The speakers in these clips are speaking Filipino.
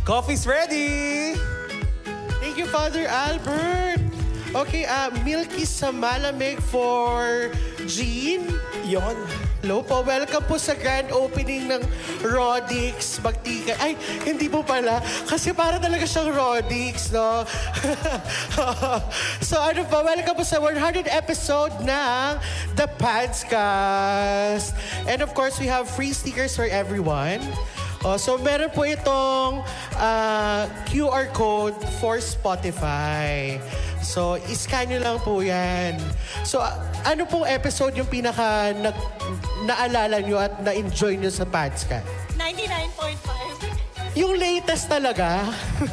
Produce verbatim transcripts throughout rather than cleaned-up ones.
Coffee's ready! Thank you, Father Albert. Okay, uh, Milky sa malamig for Jean. Yon. Hello po, welcome po sa grand opening ng Rodix Magtika. Ay, hindi po pala. Kasi para talaga siyang Rodix, no? So ano po, welcome po sa one hundredth episode ng The Padscast. And of course, we have free stickers for everyone. Oh, so meron po itong uh, Q R code for Spotify. So, iscan nyo lang po yan. So, uh, ano pong episode yung pinaka na, naalala nyo at na-enjoy nyo sa Padscast? ninety-nine point five. Yung latest talaga.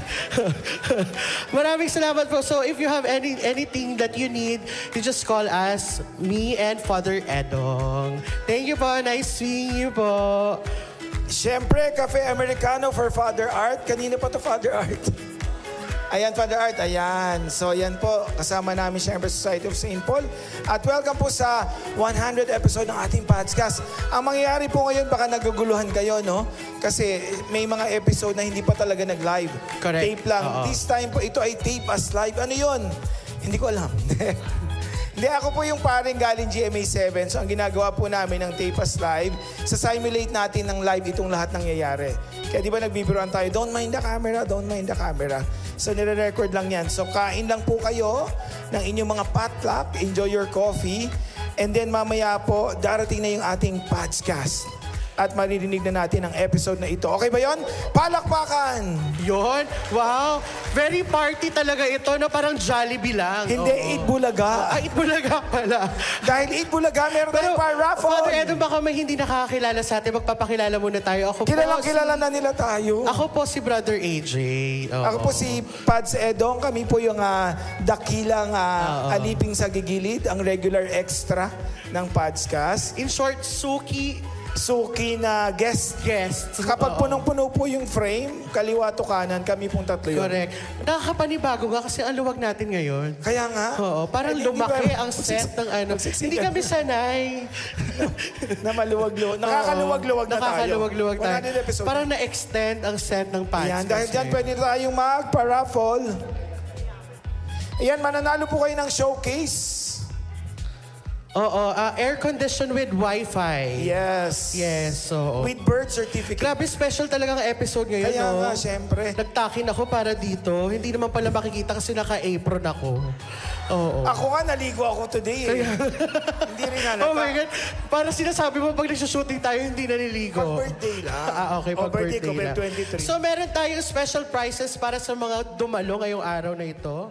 Maraming salamat po. So, if you have any anything that you need, you just call us, me and Father Edong. Thank you po. Nice seeing you po. Siyempre, Cafe Americano for Father Art. Kanina pa to Father Art. Ayan, Father Art. Ayan. So, ayan po. Kasama namin siyempre Society of Saint Paul. At welcome po sa one hundredth episode ng ating podcast. Ang mangyayari po ngayon, baka naguguluhan kayo, no? Kasi may mga episode na hindi pa talaga nag-live. Correct. Tape lang. Uh-oh. This time po, ito ay tape as live. Ano yun? Hindi ko alam. Hindi, ako po yung paring galing G M A seven. So, ang ginagawa po namin ng Tape as Live, sa-simulate natin ng live itong lahat nangyayari. Kaya di ba nagbibiruan tayo, don't mind the camera, don't mind the camera. So, nire-record lang yan. So, kain lang po kayo ng inyong mga potluck, enjoy your coffee, and then mamaya po, darating na yung ating podcast. At maririnig na natin ang episode na ito. Okay ba yon? Palakpakan! Yon. Wow. Very party talaga ito, no? Parang Jollibee lang. Hindi, Oo. Eat Bulaga. Ah, Eat Bulaga pala. Dahil Eat Bulaga, meron tayong pa-raffle. Father Edong, baka may hindi nakakakilala sa atin. Magpapakilala muna tayo. Ako Kilalang po, kilala si, na nila tayo. Ako po si Brother A J. Oo. Ako po si Pads Edong. Kami po yung uh, dakilang uh, aliping sa gigilid, ang regular extra ng Padscast. In short, Suki Suki na guest. guest. Kapag Oo. punong-puno po yung frame, kaliwa to kanan, kami pong tatlo yun. Correct. Nakakapanibago nga kasi ang luwag natin ngayon. Kaya nga. Oo, parang Eh, lumaki di ba, ang set ng ano. magsiksikan. Hindi kami sanay. na maluwag-luwag. Nakakaluwag-luwag na tayo. Nakakaluwag-luwag tayo. one hundred episode. Parang na-extend ang set ng Pads. Ayan, dahil dyan pwede tayong magpa-raffle. Ayan, mananalo po kayo ng showcase. Oo, uh, air condition with Wi-Fi. Yes. Yes, so. With birth certificate. Grabe, special talaga ang episode ngayon, Kaya no? nga, syempre. Nagtakin ako para dito. Hindi naman pala makikita kasi naka-apron ako. Oo. Ako nga, naligo ako today eh. Hindi rin halata. Oh my God. Para sinasabi mo, pag nagsushooting tayo, hindi naliligo. Pag-birthday lang. Ah, okay, Oh, pag-birthday birthday ko, lang. February twenty-three. So, meron tayong special prizes para sa mga dumalo ngayong araw na ito.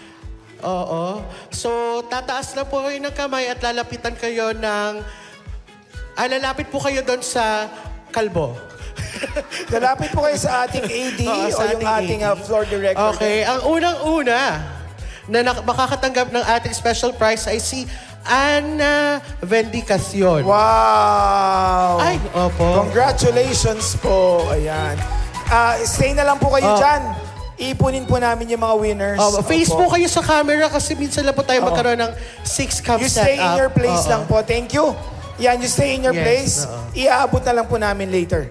Oo. So, tataas lang po kayo ng kamay at lalapitan kayo ng... Ah, lalapit po kayo doon sa kalbo. Lalapit po kayo sa ating A D Oo, o sa yung ating ating A D. uh, floor director. Okay, ang unang-una na nak- makakatanggap ng ating special prize ay si Ana Vendicacion. Wow! Ay, opo. Congratulations po. Ayan. Ah, stay na lang po kayo Oh. dyan. Ipunin po namin yung mga winners. Oh, face Opo. po kayo sa camera kasi minsan lang po tayo magkaroon ng six-cup You setup. stay in your place Oo. lang po. Thank you. Yan, you stay in your Yes, place. oo. Iaabot na lang po namin later.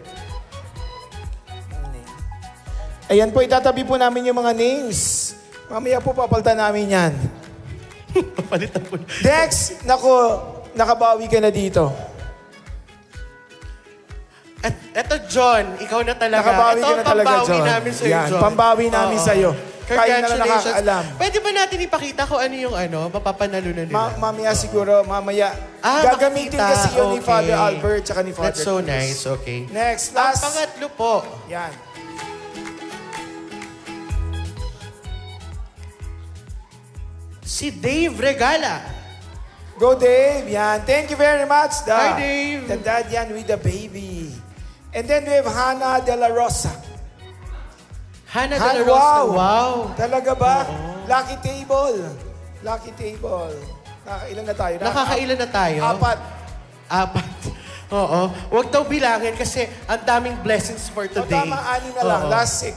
Ayan po, itatabi po namin yung mga names. Mamaya po papalitan namin yan. Papalitan po. Dex, nako, nakabawi ka na dito. At eto, John, ikaw na talaga. Nakabawi ito ka ang na talaga, pambawi John. namin sa'yo, Yan, John. pambawi namin Oo. sa'yo. Tayo na lang Congratulations. nakakaalam. Pwede ba natin ipakita kung ano yung ano, mapapanalo na nila? Ma- mamaya siguro, mamaya. Ah, Gagamitin makikita. kasi yun ni Okay. Father Albert tsaka ni Father That's so Cruz. nice, okay. Next, Ang last. pangatlo po, Yan. si Dave Regala. Go, Dave. Yan. Thank you very much. The, Hi, Dave. The dad yan with the baby. And then we have Hannah De La Rosa. Hannah Han, De La Rosa. wow. Wow. Talaga ba? Lucky table. Lucky table. Nakakailan na tayo? Nakakailan na tayo? Apat. Apat. Oo. Huwag daw bilangin kasi ang daming blessings for O today. tama, anim na lang. Oo. Last six.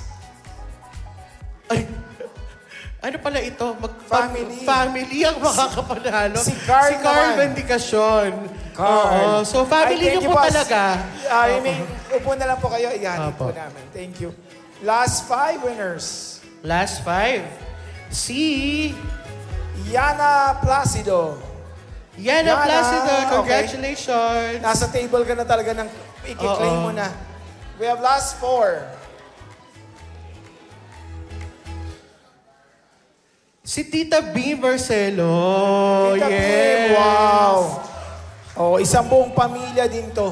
Ay, ano pala ito? Mag Family. Family ang makakapanalo. Si Carl Si Carl naman. Vendicacion. Carl. Oo. So, family Ay, niyo thank you po po. talaga. Ay, may, upo na lang po kayo. Ihanip Opo. po namin. Thank you. Last five winners. Last five. Si Yana Placido. Yana Yana, Placido. okay. Congratulations. Nasa table ka na talaga ng i-claim Oo. mo na. We have last four. Si Tita B. Marcelo. Tita Bim, Yes. wow. Oh, isang buong pamilya din to.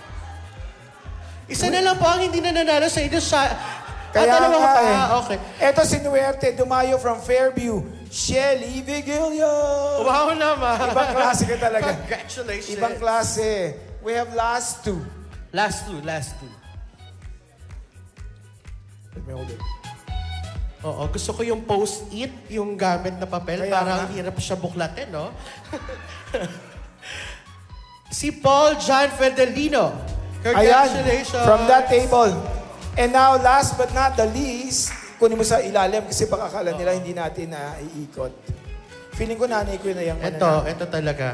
Isa na lang po ang hindi na nanalo sa inyo. Siya, Kaya ah, dalawa nga pa. eh. Okay. Eto si Nuerte, dumayo from Fairview. Shelly Vigilio. Wow naman. Ibang klase ka talaga. Congratulations. Ibang klase. We have last two. Last two, last two. Let me hold it. Oo, gusto ko yung post-it, yung gamit na papel. Kaya Parang nga. hirap siya buklatin, no? Si Paul John Fedelino. Ayan, Congratulations. from that table. And now, last but not the least, kunin mo sa ilalim kasi baka akala nila hindi natin na iikot. Feeling ko nanay ko na yung Ito, ito talaga.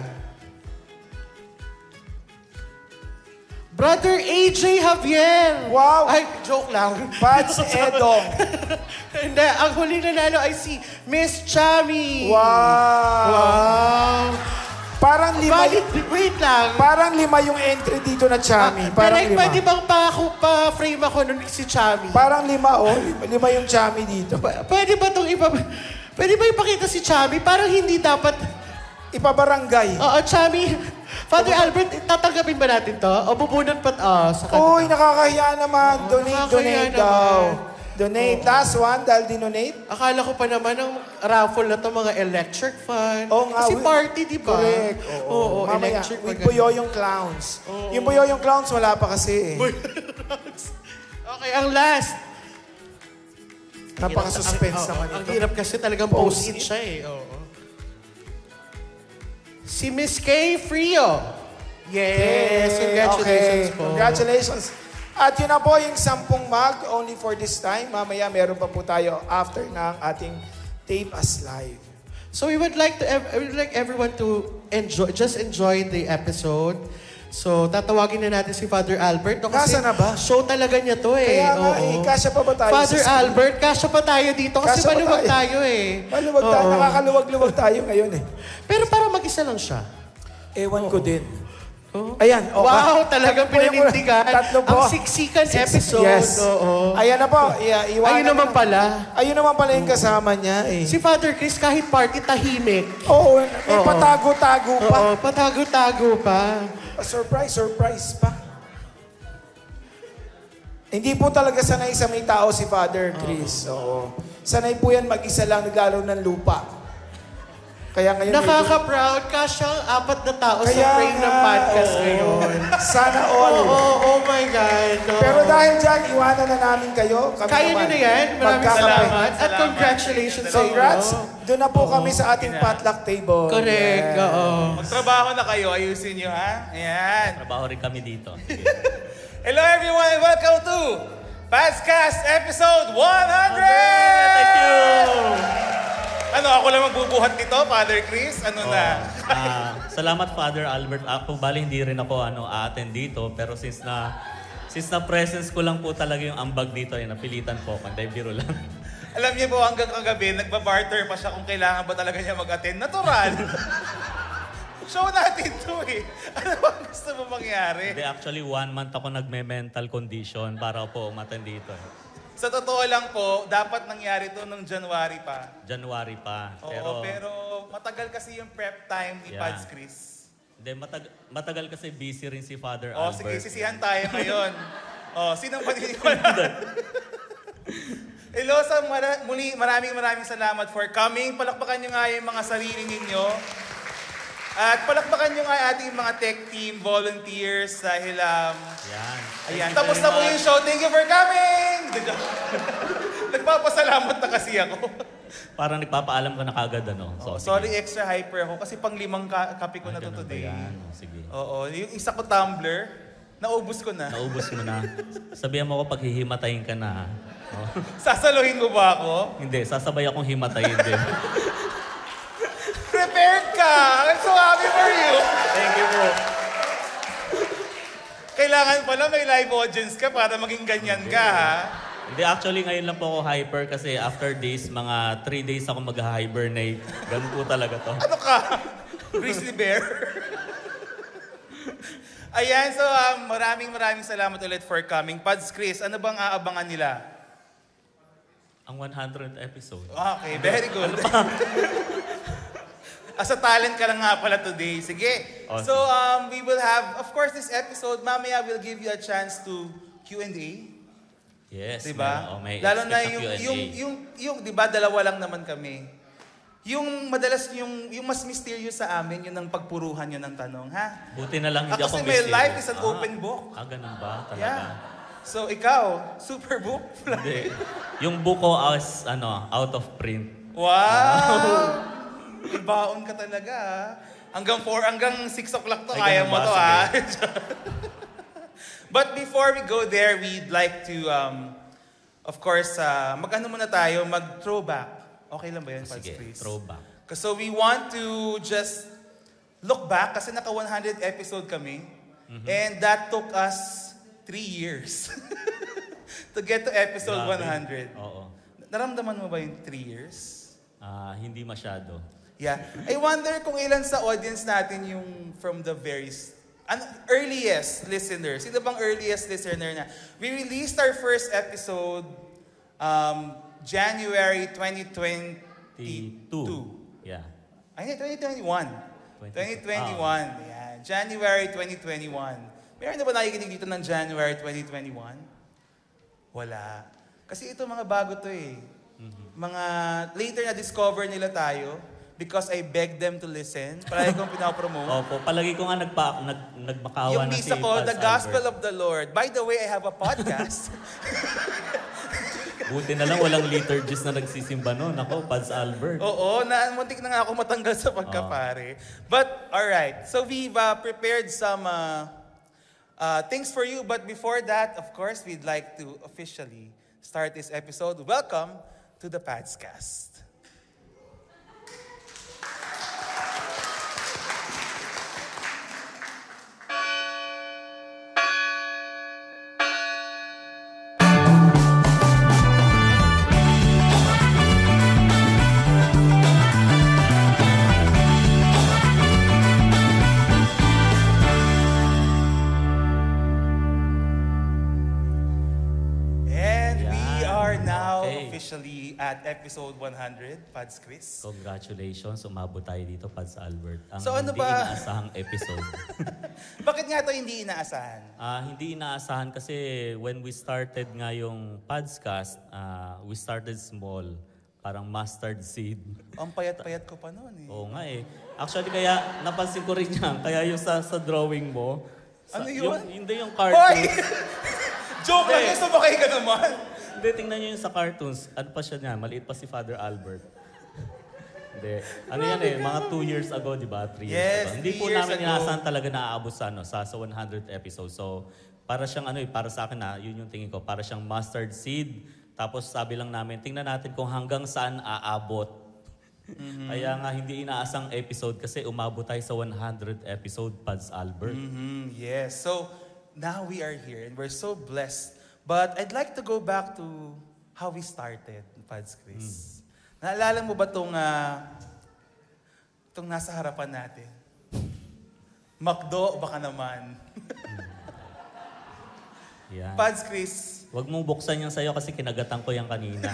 Brother A J Javier. Wow. Ay, joke lang. Pats Edong. Hindi, ang huling nanalo ay si Miss Chami. Wow. Wow. Parang lima, Bakit? Wait lang. parang lima yung entry dito na Chami. Ah, Parang Direk, lima. pwede bang pa, pa-frame ako nun si Chami? Parang lima, oh. Lima, lima yung Chami dito. P- pwede ba itong iba? Pwede ba ipakita si Chami? Parang hindi dapat... Ipabarangay. Oo, Chami. Father Albert, tatanggapin ba natin to? O bubunot pa... Oh, sa kanila. Uy, nakakahiya naman. Donate, nakakahiya donate daw. naman. Donate. Last one, dahil dinonate. Akala ko pa naman ang raffle na to mga electric fan. Oo nga, Kasi we- party, di ba? Correct. Oo, Oo, Mamaya, electric with pa ganun. Buyoyong Clowns. Yung Buyoyong Clowns, wala pa kasi eh. Okay, ang last. Napaka-suspense Ang- naman oo, Ang ito. hirap kasi talagang post-it siya eh. Oo. Si Miss Kay Frio. Yes, congratulations okay. po. Congratulations. At yun na po yung sampung mug, only for this time. Mamaya meron pa po tayo after ng ating Tape Us Live. So we would like to ev- we would like everyone to enjoy just enjoy the episode. So tatawagin na natin si Father Albert no? Kasi Nasa na ba? show talaga niya to eh. Kaya nga, Oo. eh, kasya pa ba tayo Father sa screen? Albert, kasya pa tayo dito kasi Kasya pa maluwag tayo. tayo eh. Maluwag tayo, Oo. nakakaluwag-luwag tayo ngayon eh. Pero para mag-isa lang siya. Ewan ko din. Oh. Ayan, oh, Wow, ah, talagang tatlo yung- pinanindigan. Tatlo po. Ang siksikan episode. Yes. Oo. Ayan na po. I- iwanan Ayun naman na- pala. Ayun naman pala yung kasama niya eh. Si Father Chris kahit party tahimik. Oo, may Oo. patago-tago pa. Oo, patago-tago pa. Surprise, surprise pa. Hindi po talaga sanay sa may tao si Father Chris. Oo. Sanay po yan mag-isa lang naglalaw ng lupa. Kaya ngayon... Nakaka-proud ka siyang apat na tao Kaya sa frame ng nga, podcast oo. ngayon. Sana Oo, all. oh, oh my God. oo. Pero dahil dyan, iwanan na namin kayo. Kami Kaya naman. nyo na yan. Maraming Magkakape. salamat. At congratulations sa inyo. Congrats. Doon na po kami sa ating potluck table. Correct, Yeah. oo. Magtrabaho na kayo, ayusin nyo ha. Ayan. Trabaho rin kami dito. Hello everyone, welcome to Padscast episode one hundred! Thank you! Ano, ako lang magbubuhat nito, Father Chris? Ano na? Ah, salamat Father Albert. Ako bali hindi rin ako ano a-attend dito pero since na since na presence ko lang po talaga yung ambag dito ay napilitan po ako. Hindi biro lang. Alam niyo po, hanggang kagabi, nagbabarter pa siya kung kailangan ba talaga niya mag-attend. Natural! Show natin to eh. Ano ba gusto mo mangyari? Hindi actually one month ako nagme-mental condition para po umattend dito. eh. Sa totoo lang po, dapat nangyari to nung January pa. January pa. Oo, Pero, pero matagal kasi yung prep time ni Yeah. Pads Chris. hindi, matag- matagal kasi busy rin si Father Oh, Albert. sige, sisihan tayo ngayon. Oh, sinong paniniwala? Hello, sa mara- muli, maraming maraming salamat for coming. Palakpakan nyo nga yung mga sarili ninyo. At palakpakan nyo nga ating mga tech team, volunteers, dahil um, Yan. ayan, Thank you tapos very na po much. yung show. Thank you for coming! Nagpapasalamat na kasi ako. Parang nagpapaalam ka na kagad ano. Oh, So, sige. sorry, extra hyper ako kasi pang limang ka- kape ko na Ay, to ganun ba today. yan? Oh, sige. Oo, yung isa ko tumbler, naubos ko na. Naubos mo na. Sabihan mo ko pag hihimatayin ka na. ha? Oh. Sasaluhin mo ba ako? Hindi, sasabay akong himatayin din. Prepared ka! I'm so happy for you! Thank you po. Kailangan pala may live audience ka para maging ganyan ka, ha? Hindi, actually ngayon lang po ako hyper kasi after this, mga three days ako mag-hibernate. Ganun po talaga to. Ano ka? Grizzly bear? Ayan, so um, maraming maraming salamat ulit for coming. Pads Chris, ano bang aabangan nila? Ang one hundredth episode. Okay, very good. As a talent ka lang nga pala today. Sige. Awesome. So um, we will have, of course, this episode, mamaya will give you a chance to Q and A. Yes, Diba? may, oh, may Lalo na expect yung, Q and A. yung, yung, yung, di ba, dalawa lang naman kami. Yung madalas, yung, yung mas mysterious sa amin, yun ang pagpuruhan yun ng tanong, ha? Buti na lang hindi Ah, ako kasi my mysterious. life is an Ah, open book. Ah, ganun ba? Talaga? Yeah. So, ikaw, super book? Hindi. Yung book ko as, ano, out of print. Wow! May baon ka talaga, ha? Hanggang four, hanggang six o'clock to, Ay, kaya ganun mo ba? to, ha? Sige. But before we go there, we'd like to, um, of course, uh, mag-ano muna tayo, mag-throwback. Okay lang ba yun, Pads Sige, Chris? throwback. So we want to just look back kasi naka one hundred episode kami. Mm-hmm. And that took us three years to get to episode Grabe. one hundred. Oo. Naramdaman mo ba yung three years? Ah, hindi masyado. Yeah. I wonder kung ilan sa audience natin yung from the very s- ano, earliest listener. Sino bang earliest listener na? We released our first episode um, January twenty twenty-two. Yeah. Ay, hindi, twenty twenty-one. twenty twenty-one. Yan. January twenty twenty-one. Meron na ba nakikinig dito ng January twenty twenty-one? Wala. Kasi ito mga bago to eh. Mga later na discover nila tayo because I begged them to listen. Palagi kong pinapromote. Opo, palagi ko nga nagpa, nag, nagmakawa Yung na si misa ko, Pads The Gospel Albert. of the Lord. By the way, I have a podcast. Buti na lang walang liturgist na nagsisimba noon. Ako, Pads Albert. Oo, na, muntik na nga ako matanggal sa pagkapare. But, alright. So, we've uh, prepared some uh, uh, things for you. But before that, of course, we'd like to officially start this episode. Welcome to the Padscast. And we are now Okay. officially at episode one hundred, Pads Chris. Congratulations, umabot tayo dito, Pads Albert. Ang So ano hindi ba? inaasahang episode. Bakit nga ito hindi inaasahan? Ah, hindi inaasahan kasi when we started nga yung Padscast, ah, we started small. Parang mustard seed. Ang payat-payat ko pa noon eh. Oo nga eh. Actually, kaya napansin ko rin yan. Kaya yung sa, sa drawing mo. Sa, Ano yun? Yung, hindi yung Hoy! cartoons. Joke lang Hindi. yun, sumakay ka naman. Hindi, tingnan nyo yung sa cartoons. Ano pa siya niyan? Maliit pa si Father Albert. Hindi. Ano yan eh, mga two years ago, di ba? Three Yes, years ago. Hindi three po years namin ago. inaasahan talaga na aabot sa, ano, sa, sa one hundredth episode. So, para siyang ano eh, para sa akin na, yun yung tingin ko, para siyang mustard seed. Tapos sabi lang namin, tingnan natin kung hanggang saan aabot. Mm-hmm. Kaya nga hindi inaasang episode kasi umabot tayo sa one hundredth episode, Pads Albert. Mhm, yes. So, now we are here and we're so blessed. But I'd like to go back to how we started, Pads Chris. Naalala mo ba itong, uh, itong nasa harapan natin? McDo, baka naman. Yan. Pads Chris, Huwag mong buksan yan sa'yo kasi kinagatan ko yan kanina.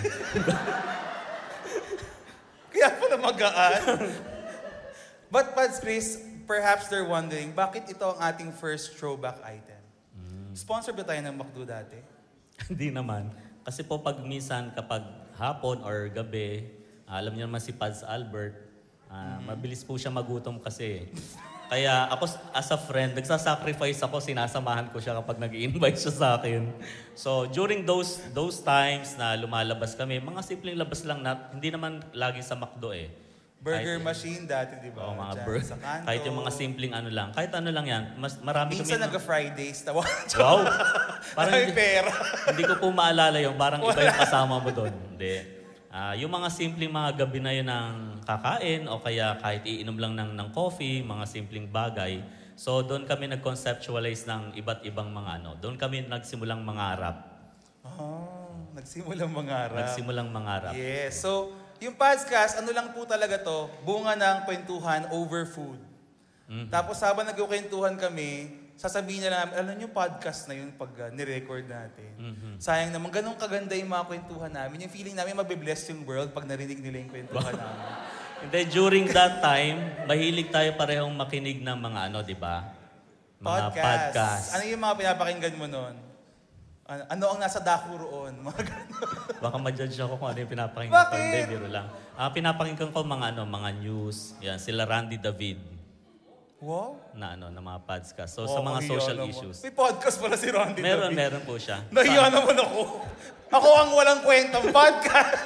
kaya pala magaan. But Pads Chris, perhaps they're wondering, bakit ito ang ating first throwback item? Sponsor ba tayo ng McDo dati? Hindi naman. Kasi po pag minsan kapag hapon or gabi, ah, alam niyo naman si Pads Albert, ah, mabilis po siya magutom kasi. Kaya ako as a friend, nagsasacrifice ako, sinasamahan ko siya kapag nag-i-invite siya sa akin. So during those those times na lumalabas kami, mga simpleng labas lang na hindi naman lagi sa McDo eh. Burger Kahit- machine dati, di ba? Oo, mga Diyan bur- sa kanto. kahit yung mga simpleng ano lang. Kahit ano lang yan. Mas, marami Minsan kami... nag-Fridays. Tawa. Wow! Parang May hindi, pera. hindi ko po maalala yung parang iba yung kasama mo doon. Hindi. Ah, yung mga simpleng mga gabi na yun ng kakain o kaya kahit iinom lang ng, ng coffee, mga simpleng bagay. So doon kami nag-conceptualize ng iba't ibang mga ano. Doon kami nagsimulang mangarap. Oh, Nagsimulang mangarap. Nagsimulang mangarap. Yes. So, yung podcast, ano lang po talaga to, bunga ng kwentuhan over food. Mhm. Tapos habang nagkukwentuhan kami, sasabihin niya lang, alam niyo podcast na yun pag uh, nirecord natin. Mhm. Sayang naman, ganun kaganda yung mga kwentuhan namin. Yung feeling namin, mabibless yung world pag narinig nila yung kwentuhan namin. Hindi, during that time, mahilig tayo parehong makinig ng mga ano, di ba? Mga podcast. Ano yung mga pinapakinggan mo nun? Ano, ano ang nasa dako roon? Mga ganun. Baka ma-judge ako kung ano yung pinapakinggan ko. Bakit? Hindi, biro lang. Ah, pinapakinggan ko mga ano, mga news. Yan, sila Randy David Wow. na ano, na mga podcast. So, Oh, sa mga mahiya social naman. issues. May podcast pala si Randy Meron, David. meron po siya. Nahiya naman ako. Ako ang walang kwentang podcast.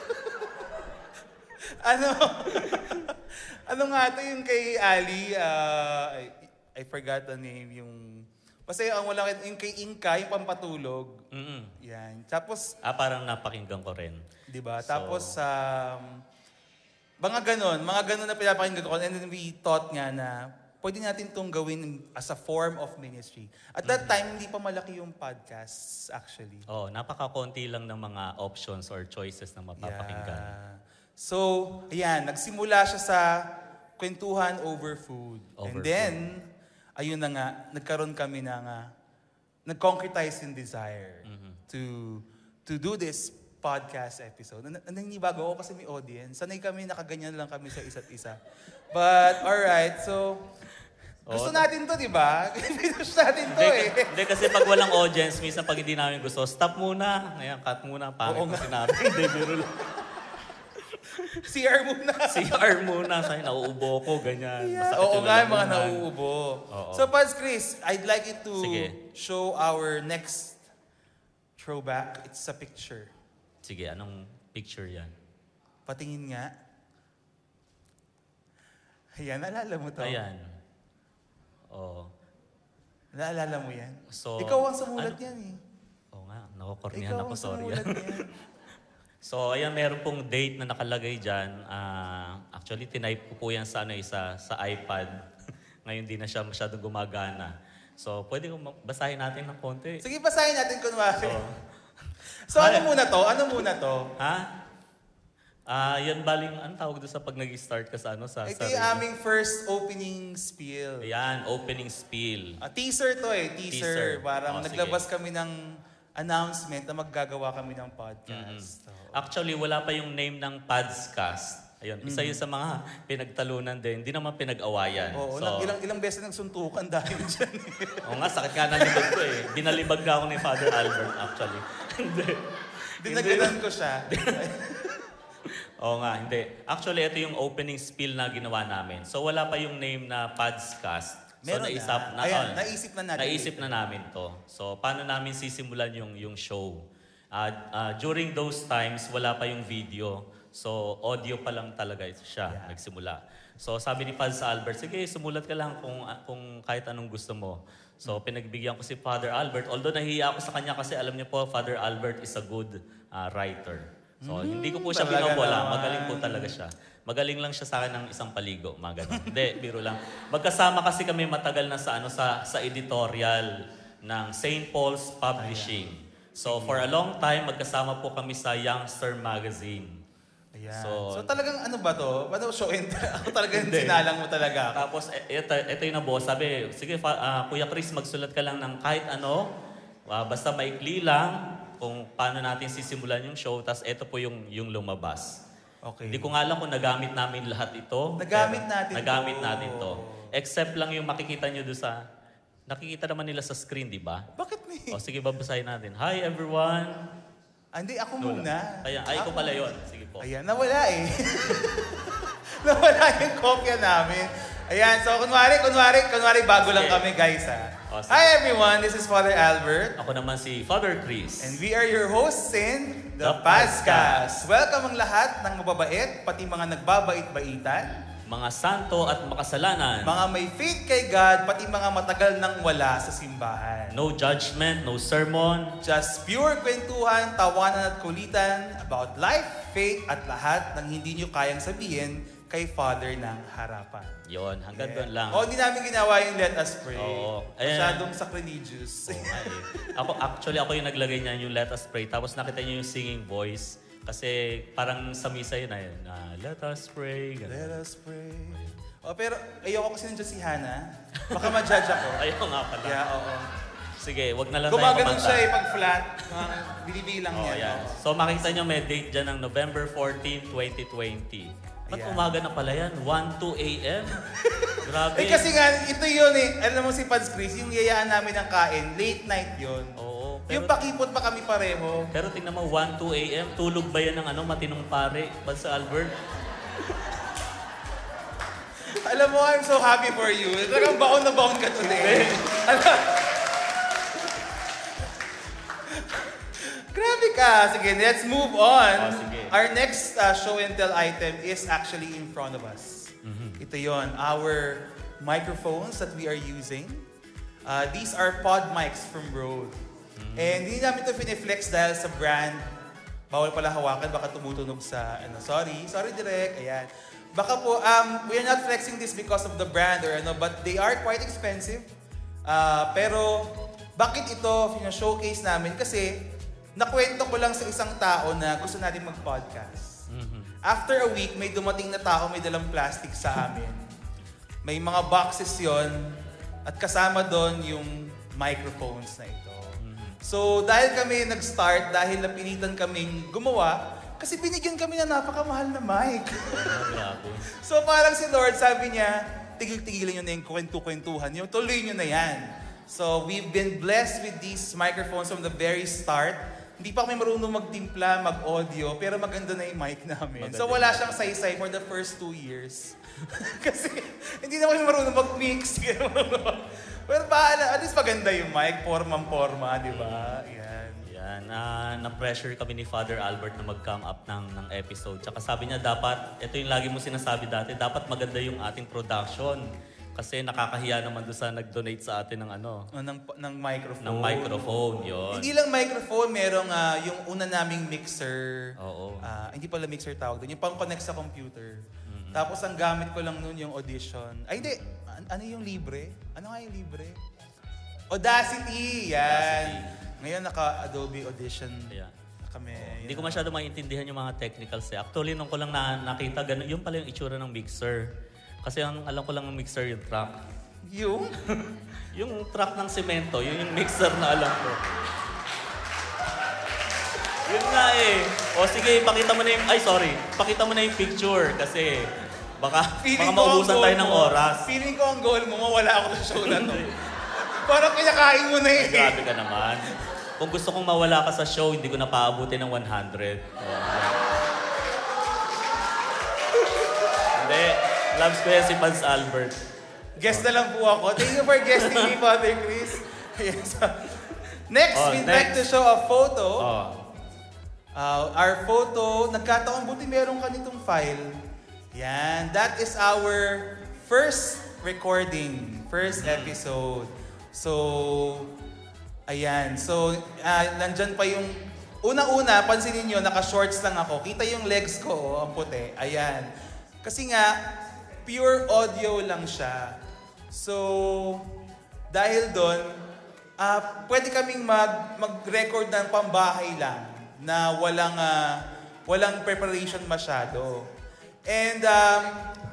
ano? ano nga ito yung kay Ali? Uh, I, I forgot the name. Yung... Kasi ang walang yung kay Inka, yung pampatulog. Mm-mm. Yan. Tapos, Ah, parang napakinggan ko rin. di ba? So- Tapos, um, mga ganon. Mga ganon na pinapakinggan ko. And then we thought nga na pwede natin itong gawin as a form of ministry. At that time, hindi pa malaki yung podcasts actually. Oh, napaka-konti lang ng mga options or choices na mapapakinggan. Yeah. So, ayan, nagsimula siya sa kwentuhan over food. Over And then, ayun na nga, nagkaroon kami ng, uh, nag-concretize yung desire Mm-hmm. to to do this podcast episode. Nan- Naninibago ako kasi may audience. Sanay kami, nakaganyan lang kami sa isa't isa. But, alright, so, gusto Oh, natin to, di ba? Gusto natin to Hindi, eh. ka- hindi kasi pag walang audience, minsan pag hindi namin gusto, stop muna. Ayan, cut muna. Pangit Oo mo nga. sinabi. Hindi, biro lang. C R muna. C R muna. Sa'yo, nauubo ko, ganyan. Yeah. Masakit Oo yung nga, yung mga lalamunan. nauubo. Oo. So, Paz Chris, I'd like you to Sige. show our next throwback. It's a picture. Sige, anong picture yan? Patingin nga. Ayan, naalala mo to? Ayan. Oh. Naalala mo yan? So, Ikaw ang sumulat ano? yan eh. Oo nga, nakukornihan Ikaw ako, ang sorry. sumulat yan. So, ayan, meron pong date na nakalagay dyan. Ah, actually, tinype ko po yan sa, ano, isa, sa iPad. Ngayon di na siya masyadong gumagana. So, pwede kong ma- basahin natin ng konti. Sige, basahin natin kunwari. So, So, ano muna to? Ano muna to? ha? Ah, yan baling, ano tawag doon sa pag nag-start ka sa ano? Sa, Ito sa yung radio? aming first opening spiel. Ayan, opening spiel. Ah, teaser to eh, teaser. Teaser. Parang Oh, sige. naglabas kami ng announcement na maggagawa kami ng podcast. Oo. Actually, wala pa yung name ng Padscast. Ayun, isa yun sa mga pinagtalunan din. Hindi naman pinag-awayan. Oo, So, nag- ilang, ilang beses nagsuntukan dahil dyan. eh. Oo nga, sakit nga ng libag ko eh. Binalibag na ako ni Father Albert actually. Hindi. Dinaganan ko siya. Oo nga, hindi. Actually, ito yung opening spiel na ginawa namin. So, wala pa yung name na Padscast. So, Meron naisap, na. Ayan, naisip na natin. Naisip na namin to. So, paano namin sisimulan yung, yung show? Uh, uh, during those times, wala pa yung video. So, audio pa lang talaga ito siya, Yeah. nagsimula. So, sabi ni Pads Albert, sige, sumulat ka lang kung, kung kahit anong gusto mo. So, pinagbigyan ko si Father Albert. Although nahiya ako sa kanya kasi alam niyo po, Father Albert is a good uh, writer. So, hindi ko po siya talaga binobola. naman. Magaling po talaga siya. Magaling lang siya sa akin ng isang paligo, mga ganun. Hindi, biro lang. Magkasama kasi kami matagal na sa ano sa sa editorial ng Saint Paul's Publishing. So, for a long time, magkasama po kami sa Youngster Magazine. Ayan. So- So, talagang ano ba to? Ano show and ako talagang sinalang mo talaga. Tapos, e- ito, ito yung naboss. Sabi, sige, fa- ah, Kuya Chris, magsulat ka lang ng kahit ano. Ah, basta maikli lang kung paano natin sisimulan yung show. Tapos, ito po yung, yung lumabas. Okay. Hindi ko nga alam kung nagamit namin lahat ito. Nagamit pero natin Nagamit to. natin to. Except lang yung makikita nyo doon sa... Nakikita naman nila sa screen, di ba? Bakit ni? O sige, babasahin natin. Hi everyone! Ah, hindi, ako Wala. muna. Ayan, ay, ko pala yun. Sige po. Ayan, nawala eh. nawala yung kopya namin. Ayan, so kunwari, kunwari, kunwari bago lang Sige. kami guys ha. O, sige. Hi everyone, this is Father Albert. Ako naman si Father Chris. And we are your hosts in The The Padscast. Welcome ang lahat ng mababait, pati mga nagbabait-baitan, Mga santo at makasalanan. mga may faith kay God, pati mga matagal nang wala sa simbahan. No judgment, no sermon. Just pure kwentuhan, tawanan at kulitan about life, faith at lahat ng hindi nyo kayang sabihin kay Father ng harapan. Yon, hanggang doon lang. O, hindi namin ginawa yung Let Us Pray. Oo. Ayan. Masyadong sacrilegious. Oo nga eh. Ako, actually, ako yung naglagay niyan yung Let Us Pray. Tapos nakita niyo yung singing voice. Kasi parang sa misa yun na yun. na, Let us pray. Ganun. Let us pray. O, pero ayoko kasi nandiyan si Hannah. Baka ma-judge ako. Ayun nga pala. Yeah, oo. Sige, wag na lang tayo Gumaganon kumanta. siya eh, pag flat. Mga binibilang Oh, niya. yan. oo. So makita nyo may date dyan ng November fourteenth, twenty twenty. Ba't Ayan. umaga na pala yan? one to two a.m.? Grabe. Eh kasi nga, ito yun eh. Alam mo si Pads Chris, yung yayaan namin ng kain, late night yun. Oo. Yung Pero, pakipot pa kami pareho. pero tingnan mo, one to two a.m. Tulog ba yan ng ano, matinong pare? Bansa Albert? Alam mo, I'm so happy for you. Talagang baon na baon ka today. Alam- Grabe ka. Sige, let's move on. Oh, sige. Our next uh, show and tell item is actually in front of us. Mm-hmm. Ito yon, our microphones that we are using. Uh, these are pod mics from Rode. Mm-hmm. And hindi namin ito finiflex dahil sa brand. Bawal pala hawakan, baka tumutunog sa, ano, sorry, sorry direct, ayan. Baka po, um, we are not flexing this because of the brand or ano, but they are quite expensive. Uh, pero, bakit ito showcase namin? Kasi, nakwento ko lang sa isang tao na gusto natin mag-podcast. Mhm. After a week, may dumating na tao may dalang plastic sa amin. May mga boxes yon at kasama doon yung microphones na ito. So, dahil kami nag-start, dahil napilitan kaming gumawa, kasi binigyan kami na napakamahal na mic. Oh, grabe. So, parang si Lord, sabi niya, tigil-tigilan nyo na yung kwento-kwentuhan. Yung tuloy nyo na yan. So, we've been blessed with these microphones from the very start. Hindi pa kami marunong magtimpla, mag-audio, pero maganda na yung mic namin. Maganda So wala siyang saysay for the first two years. Kasi hindi na kami marunong mag-mix. Pero paala, at least maganda yung mic, pormang-porma, di ba? Yan. Yan, ah, na-pressure kami ni Father Albert na mag-come up ng, ng episode. Tsaka sabi niya dapat, ito yung lagi mo sinasabi dati, dapat maganda yung ating production. Kasi nakakahiya naman doon sa nag-donate sa atin ng ano, Oh, ng, ng microphone. ng microphone, yon. Hindi lang microphone, merong ah, yung una naming mixer. Oo. Ah, hindi pala mixer tawag doon. Yung pang-connect sa computer. Tapos ang gamit ko lang noon yung Audition. Ay, hindi. An- ano yung libre? Ano nga yung libre? Audacity! Yan. Audacity. Ngayon naka-Adobe Audition Kaya, kami. hindi Yun. ko masyado maintindihan yung mga technicals eh. Actually, nung ko lang na, nakita, ganun, yun pala yung itsura ng mixer. Kasi ang alam ko lang ng mixer yung truck. Yung? Yung truck ng semento, yun yung mixer na alam ko. Yun nga eh. O sige, pakita mo na yung... Ay, sorry. Pakita mo na yung picture kasi baka, baka ko ang maubusan goal tayo ng mo- oras. Feeling ko ang goal mo, mawala ako sa show na to. Parang kinakain mo na eh. Grabe ka naman. Kung gusto kong mawala ka sa show, hindi ko na paabutin ng one hundred. Oh, hindi. Loves ko yan si Pans Albert. Guest na lang po ako. Thank you for guesting me, Father Chris. Yes. Next, Oh, we'd next. like to show a photo. Oh. Uh, our photo, nagkataon buti meron ka nitong file. Yan. That is our first recording. First episode. So, ayan. So, uh, nandyan pa yung... Una-una, pansinin nyo, naka-shorts lang ako. Kita yung legs ko, oh, ang puti. Ayan. Kasi nga, pure audio lang siya. So, dahil doon, ah pwede kaming mag, mag-record ng pambahay lang na walang, ah, walang preparation masyado. And, um,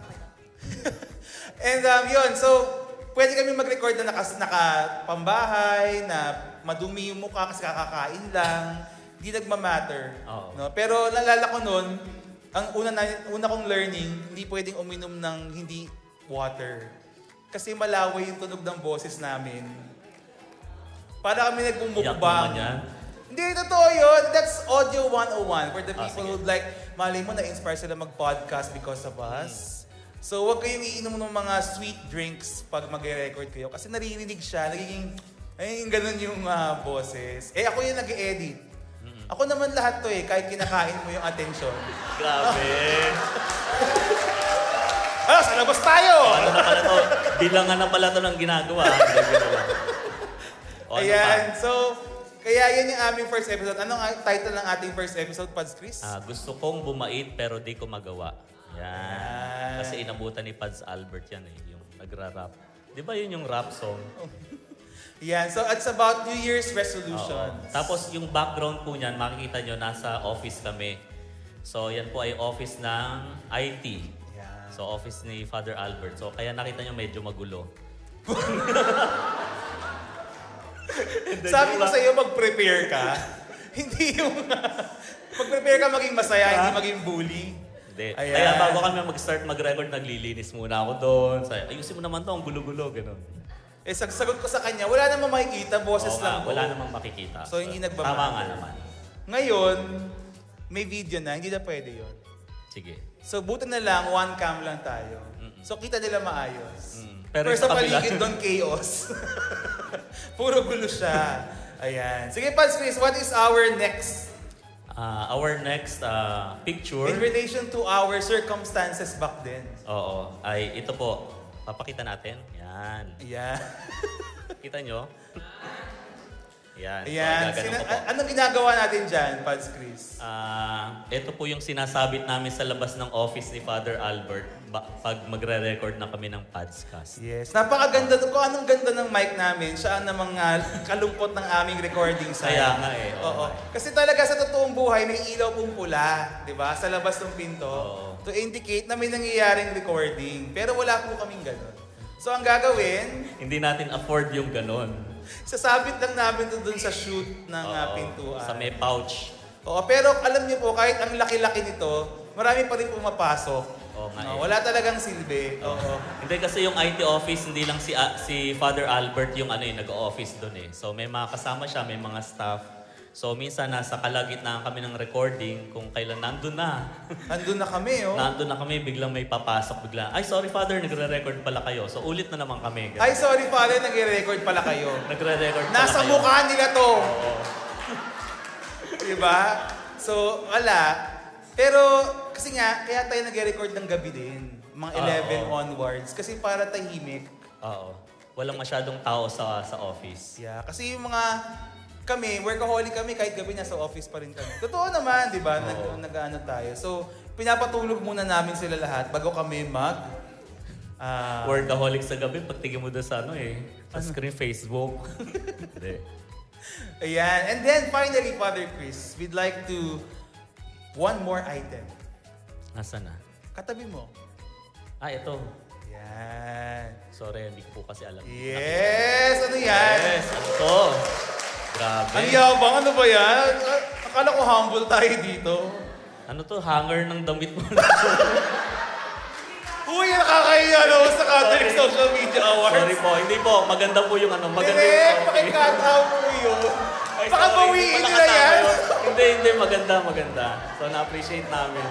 and um, yun, so, pwede kaming mag-record na naka, naka pambahay, na madumi yung mukha kasi kakakain lang. Hindi nagmamatter. Oo. No? Pero nalala ko noon, ang una, na, una kong learning, hindi pwedeng uminom ng hindi water. Kasi malaway yung tunog ng boses namin. Para kami Iyak nagmumukbang. naman yan. Hindi, totoo yun. That's Audio one oh one for the Ah, people sige. who'd like, malay mo, na-inspire sila mag-podcast because of us. So, huwag kayong iinom ng mga sweet drinks pag mag-record kayo. Kasi naririnig siya, nagiging, ay, ganun yung ah, boses. Eh, ako yung nag-edit. Ako naman lahat to eh, kahit kinakain mo yung attention. Grabe. Ah, sa labas tayo! Ano na pala to? Bilangan na pala to ng ginagawa. Hindi ginawa. O, ano Ayan, pa? so, kaya yan yung aming first episode. Anong ang title ng ating first episode, Pads Chris? Ah, gusto kong bumait pero di ko magawa. Yan. Kasi inabutan ni Pads Albert yan eh, yung nagra-rap. Di ba yun yung rap song? Yan. So, it's about New Year's resolution. Oo. Tapos yung background po niyan, makikita nyo, nasa office kami. So, yan po ay office ng I T. Yan. So, office ni Father Albert. So, kaya nakita nyo medyo magulo. Sabi ko sa iyo, mag-prepare ka. Hindi yung... mag-prepare ka maging masaya, hindi maging bully. Hindi. Ayan. Kaya bago kami mag-start mag-record, naglilinis muna ako doon. Sabi, ayusin mo naman to, ang gulo-gulo, gano'n. Eh, sag- sagot ko sa kanya, wala namang makikita, boses Oo lang nga, ko. wala namang makikita. So, hindi nagbabago. Tama nga naman. Ngayon, may video na, hindi na pwede yon. Sige. So, buti na lang, one cam lang tayo. So, kita nila maayos. Mm. Pero, Pero sa sa kabila- paligid doon, chaos. Puro gulo siya. Ayan. Sige, Pads Chris, what is our next? Uh, our next uh, picture, In relation to our circumstances back then. oo, ay ito po. Papakita natin. Yan. Ayan. Kita nyo? Yan. Ayan. So, Sina- gaganon ko po. a- anong ginagawa natin dyan, Pads Chris? Ah, ito po yung sinasabit namin sa labas ng office ni Father Albert ba- pag magre-record na kami ng podcast. Yes. Napakaganda. Kung anong ganda ng mic namin, siya ang mga kalumpot ng aming recording site. Kaya nga eh. Oo. Kasi talaga sa totoong buhay, may ilaw pong pula, di ba? Sa labas ng pinto. Oo. To indicate na may nangyayaring recording. Pero wala po kaming ganun. So ang gagawin, Hindi natin afford yung ganon. sasabit lang namin doon sa shoot ng uh, Oo, pintuan. Sa may pouch. Oo, pero alam niyo po, kahit ang laki-laki nito, marami pa rin pumapasok. Oo nga No, eh. wala talagang silbi. Oo. Hindi kasi yung I T office, hindi lang si ah, si Father Albert yung ano eh, nag-office doon eh. So may mga kasama siya, may mga staff. So minsan nasa kalagitnaan kami ng recording kung kailan nandun na. Andun na kami, oh. Nandun na kami, biglang may papasok bigla. Ay, sorry Father, nagre-record pala kayo. So ulit na naman kami. Ay, sorry, Father, nag-record pala kayo. Nagre-record pala Nasa kayo. mukha nila to. Oo. Diba? So, wala. Pero, kasi nga, kaya tayo nag-record ng gabi din. Mga Ah, eleven oo. onwards. Kasi para tahimik. Oo. Walang masyadong tao sa sa office. Yeah. Kasi yung mga, kami, workaholic kami, kahit gabi nasa office pa rin kami. Totoo naman, di ba? Nag, Oo. nag-ano tayo. So, pinapatulog muna namin sila lahat bago kami mag... ah, Workaholic sa gabi, pagtingin mo doon sa ano eh, sa screen Facebook. Hindi. Ayan. And then, finally, Father Chris, we'd like to... One more item. Nasaan na? Katabi mo. Ah, ito. Yan. Sorry, hindi ko po kasi alam. Yes! Ano yan? Yes, ano to? Grabe. Ang yabang, ano ba yan? Ah, Akala ko humble tayo dito. Ano to? Hanger ng damit mo. Uy, nakakahiya no, sa Catholic Social Media Awards. Sorry po, hindi po. Maganda po yung ano. Maganda Direk, yung pakikat out mo yun. Ay, Baka sorry, bawiin wala nila kasama yan. yun. Hindi, hindi. Maganda, maganda. So, na-appreciate namin.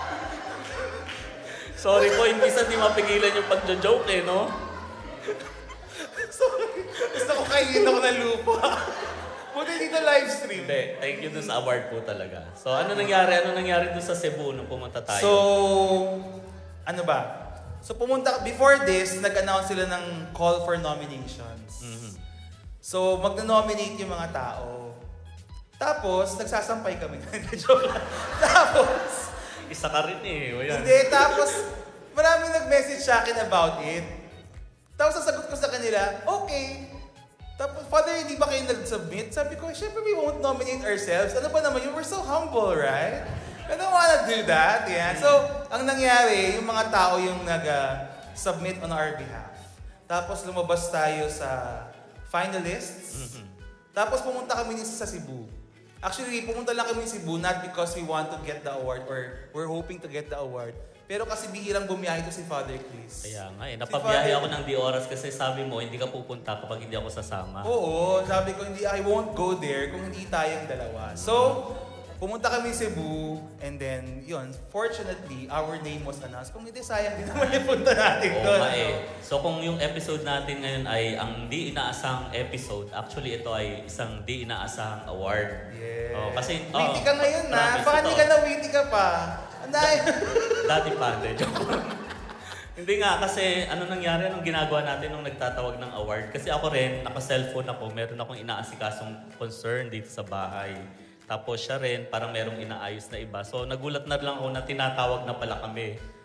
Sorry po, hindi sa di mapigilan yung pagjo-joke eh, no? Sorry. Gusto ko kainin ako ng lupa. Buti dito live stream. Hindi, thank you dun sa award po talaga. So, ano nangyari? Ano nangyari dun sa Cebu nung pumunta tayo? So, ano ba? So pumunta, before this, nag-announce sila ng call for nominations. Mhm. So, magno-nominate yung mga tao. Tapos, nagsasampay kami. Joke lang. Tapos, Isa ka rin eh. O yan. hindi, tapos, maraming nag-message sa akin about it. Tapos, sasagot ko sa kanila, okay. Tapos, Father, hindi ba kayo nag-submit? Sabi ko, syempre, we won't nominate ourselves. Ano ba naman, you were so humble, right? I don't wanna do that. Yeah. So, ang nangyari, yung mga tao yung nag-submit on our behalf. Tapos, lumabas tayo sa finalists. Mhm. Tapos, pumunta kami din sa Cebu. Actually, pumunta lang kami sa Cebu not because we want to get the award or we're hoping to get the award. Pero kasi bihirang bumiyahe ito si Father Chris. Kaya nga eh. Si Napabiyahe Father- ako ng di oras kasi sabi mo, hindi ka pupunta kapag hindi ako sasama. Oo, sabi ko, hindi, I won't go there kung hindi tayong dalawa. So, pumunta kami sa Cebu, and then, yun, fortunately, our name was announced. Kung hindi, sayang din naman yung punta natin Oo doon. nga eh. So kung yung episode natin ngayon ay ang di inaasahang episode, actually ito ay isang di inaasahang award. Yeah. Oh, kasi, Witty oh, ka ngayon na. promise, Funny ito. ka na, witty ka pa. Anday. Dati pa, hindi. Joke lang. Hindi nga, kasi ano nangyari, anong ginagawa natin nung nagtatawag ng award? Kasi ako rin, naka-cellphone ako, meron akong inaasikasong concern dito sa bahay. Tapos siya rin, parang merong inaayos na iba. So nagulat na lang ako na tinatawag na pala kami.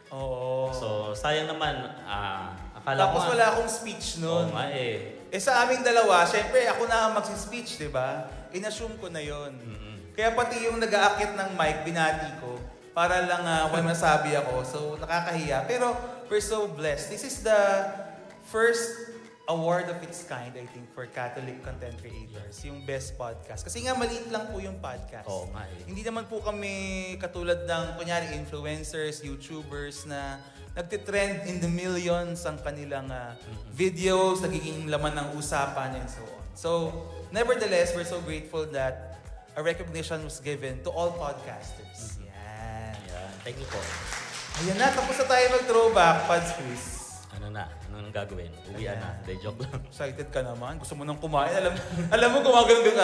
Oo. So, sayang naman, ah, akala Tapos ko nga- wala akong speech Oo nun. nga eh. Eh sa aming dalawa, syempre ako na ang magsi-speech, di ba? In-assume ko na yon. Kaya pati yung nag-aakit ng mic, binati ko. Para lang uh, may masabi ako. So nakakahiya. Pero we're so blessed. This is the first award of its kind, I think, for Catholic content creators. Yung best podcast. Kasi nga maliit lang po yung podcast. Oo nga eh. Hindi naman po kami katulad ng, kunyari, influencers, YouTubers na nagtitrend in the millions ang kanilang uh, videos, nagiging laman ng usapan, and so on. So, nevertheless, we're so grateful that a recognition was given to all podcasters. Yan. Ayan. Thank you po. Ayan na, tapos na tayo mag-throwback, Pads Quiz. Ano na? Anong gagawin? Uwian na. Hindi, joke lang. Excited ka naman. Gusto mo nang kumain. Alam, alam mo, gumagano ka.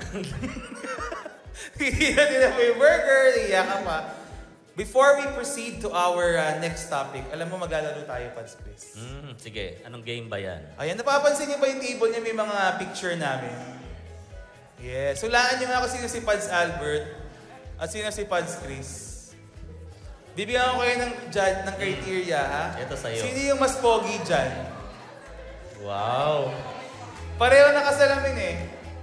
Hihiyan nila mo yung burger. Hihiya ka pa. Before we proceed to our uh, next topic, alam mo, maglalaro tayo, Pads Quiz. Mm, sige, anong game ba yan? Ayan, napapansin niyo ba yung table niya? May mga picture namin. Yes. Hulaan niyo nga kung sino si Pads Albert at sino si Pads Chris. Bibigyan ko kayo ng, judge, ng criteria, ha? Ito sa'yo. Sino yung mas pogi dyan? Wow! Pareho nakasalamin eh.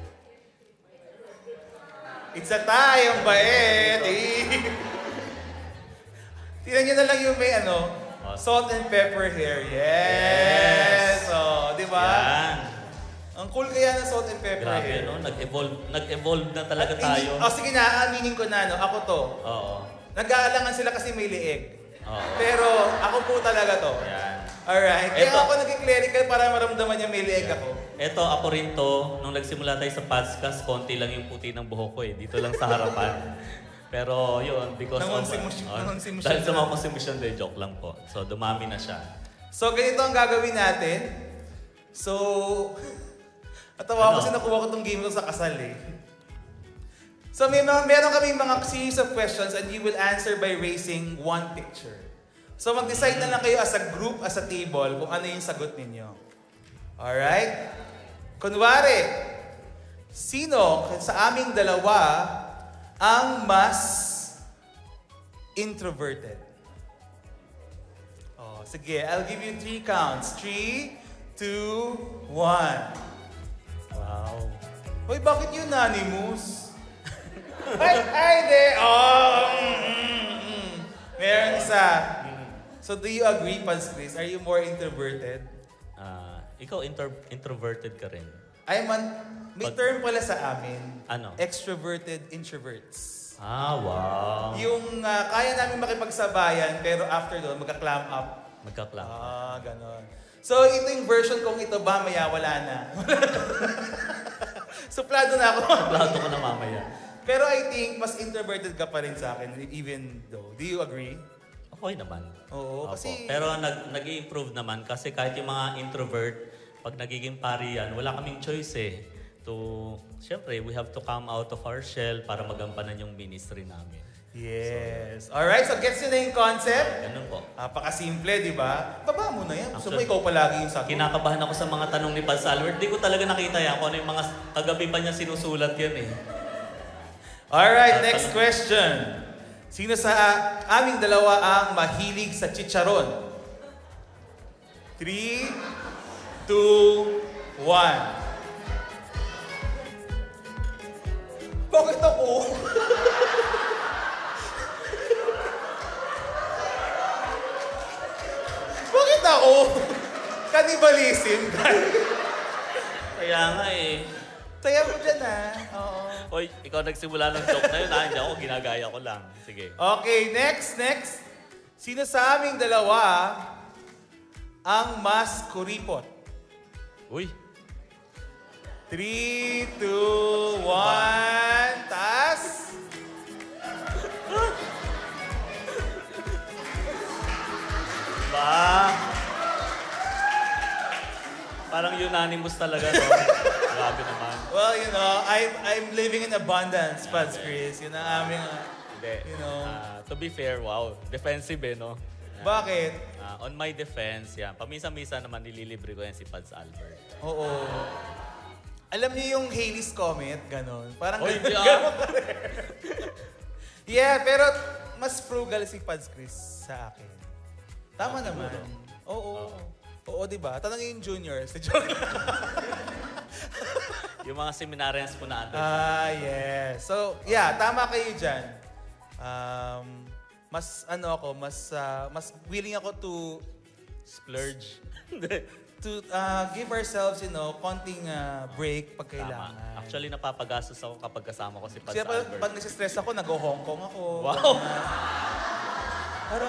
It's a tie, ang bait. Eh. Tingnan niyo na lang yung may ano, salt and pepper hair. Yes! Oh, di ba? Yan! Ang cool kaya ng salt and pepper Grabe, hair. no? Nag-evolve, nag-evolve na talaga At tayo. hindi- Oh, sige na, aminin ko na, no? Ako to. Oo. Nag-aalangan sila kasi may liig. Oo. Pero ako po talaga to. Yan. Alright. Kaya Eto. ako nag-clerical para maramdaman niya may liig ako. Eto, ako rin to. Nung nagsimula tayo sa podcast, konti lang yung puti ng buhok ko eh. Dito lang sa harapan. Pero yun, because Nangonsimusyon- of... nangonsimusyon dahil sa na. mga konsumusyon, de, joke lang po. So, dumami na siya. So, ganito ang gagawin natin. So, natawa ko Ano? kasi nakuha ko tong game ko sa kasal eh. So, may mga, meron kami mga series of questions and you will answer by raising one picture. So, mag-decide na lang kayo as a group, as a table, kung ano yung sagot ninyo. Alright? Kunwari, sino sa aming dalawa ang mas introverted? Oh, sige, I'll give you three counts. Three, two, one. Wow. Hoy, bakit unanimous? ay, ay, de! Oh! Mm, mm, mm. Meron isa. So, do you agree, Pans Chris? Are you more introverted? Ah, ikaw, intro- introverted ka rin. I'm an, may Pag- term pala sa amin. Ano? Extroverted introverts. Ah, wow. Yung ah, kaya namin makipagsabayan, pero after doon, magka-clam up. Magkaklang. Ah, ganon. So, ito yung version kong ito ba, maya wala na. Suplado na ako. Plato ko na mamaya. Pero I think, mas introverted ka pa rin sa akin, even though. Do you agree? Okay naman. Oo, Opo. kasi... Pero nag, nag-i-improve naman kasi kahit yung mga introvert, pag nagiging pari yan, wala kaming choice eh. To, syempre, we have to come out of our shell para magampanan yung ministry namin. Yes. Alright, so gets nyo na yung concept? Ganun po. Napakasimple, di ba? Baba mo na yan. Gusto mo Actually, ikaw palagi yung sagot. Kinakabahan ako sa mga tanong ni Paz Albert. Di ko talaga nakita yan kung ano yung mga kagabi pa niya sinusulat yan eh. Alright, next question. Sino sa aming dalawa ang mahilig sa chicharon? Three, two, one. Bakit ako? Bakit ako? Cannibalism. Kaya nga eh. Saya mo dyan ah. Oo. Hoy, ikaw nagsimula ng joke na yun ha. Hindi ako, ginagaya ko lang. Sige. Okay, next, next. Sino sa aming dalawa ang mas kuripot? Uy, Three, two, one, tas. ba? Parang unanimous talaga, no? Grabe naman. Well, you know, I'm, I'm living in abundance, Pats Chris. Yun ang aming, uh, Hindi. you know. Ah, to be fair, wow. Defensive eh, no? Bakit? Ah, on my defense, yan. Pamisa-misa naman nililibre ko yan si Pads Albert. Oo. Alam niyo yung Halley's Comet, ganon. Parang Oy, ganon, di ah. ganon ka rin. Yeah, pero mas frugal si Pads Chris sa akin. Tama Oh, naman. siguro. Oo. Oo, di ba? Tanongin yung juniors. Joke. Yung mga seminarians po na under. Ah, yes. So, yeah, tama kayo dyan. Um, mas, ano ako, mas, ah, mas willing ako to, Splurge. to ah, give ourselves, you know, konting ah, break pag Tama. kailangan. Actually, napapagastos ako kapag kasama ko si Paz Kasi pag, Albert. pag nasistress ako, nag-Hong Kong ako. Wow! Parang,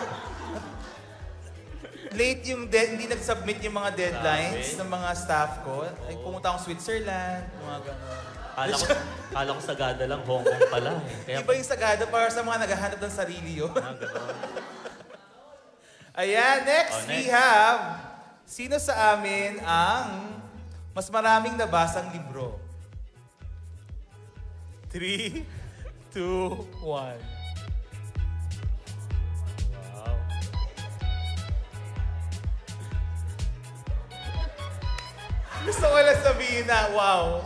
late yung, de- hindi nag-submit yung mga deadlines Grabe. ng mga staff ko. Ay, pumunta akong Switzerland, mga gano'n. Kala ko, kala ko sagada lang, Hong Kong pala. Eh. Kaya, Iba yung sagada para sa mga naghahanap ng sarili yun. Ah, ganun. Ayan, next, Oh, next. we have, sino sa amin ang mas maraming nabasang libro? Three, two, one. Wow. Gusto ko lang sabihin na, wow.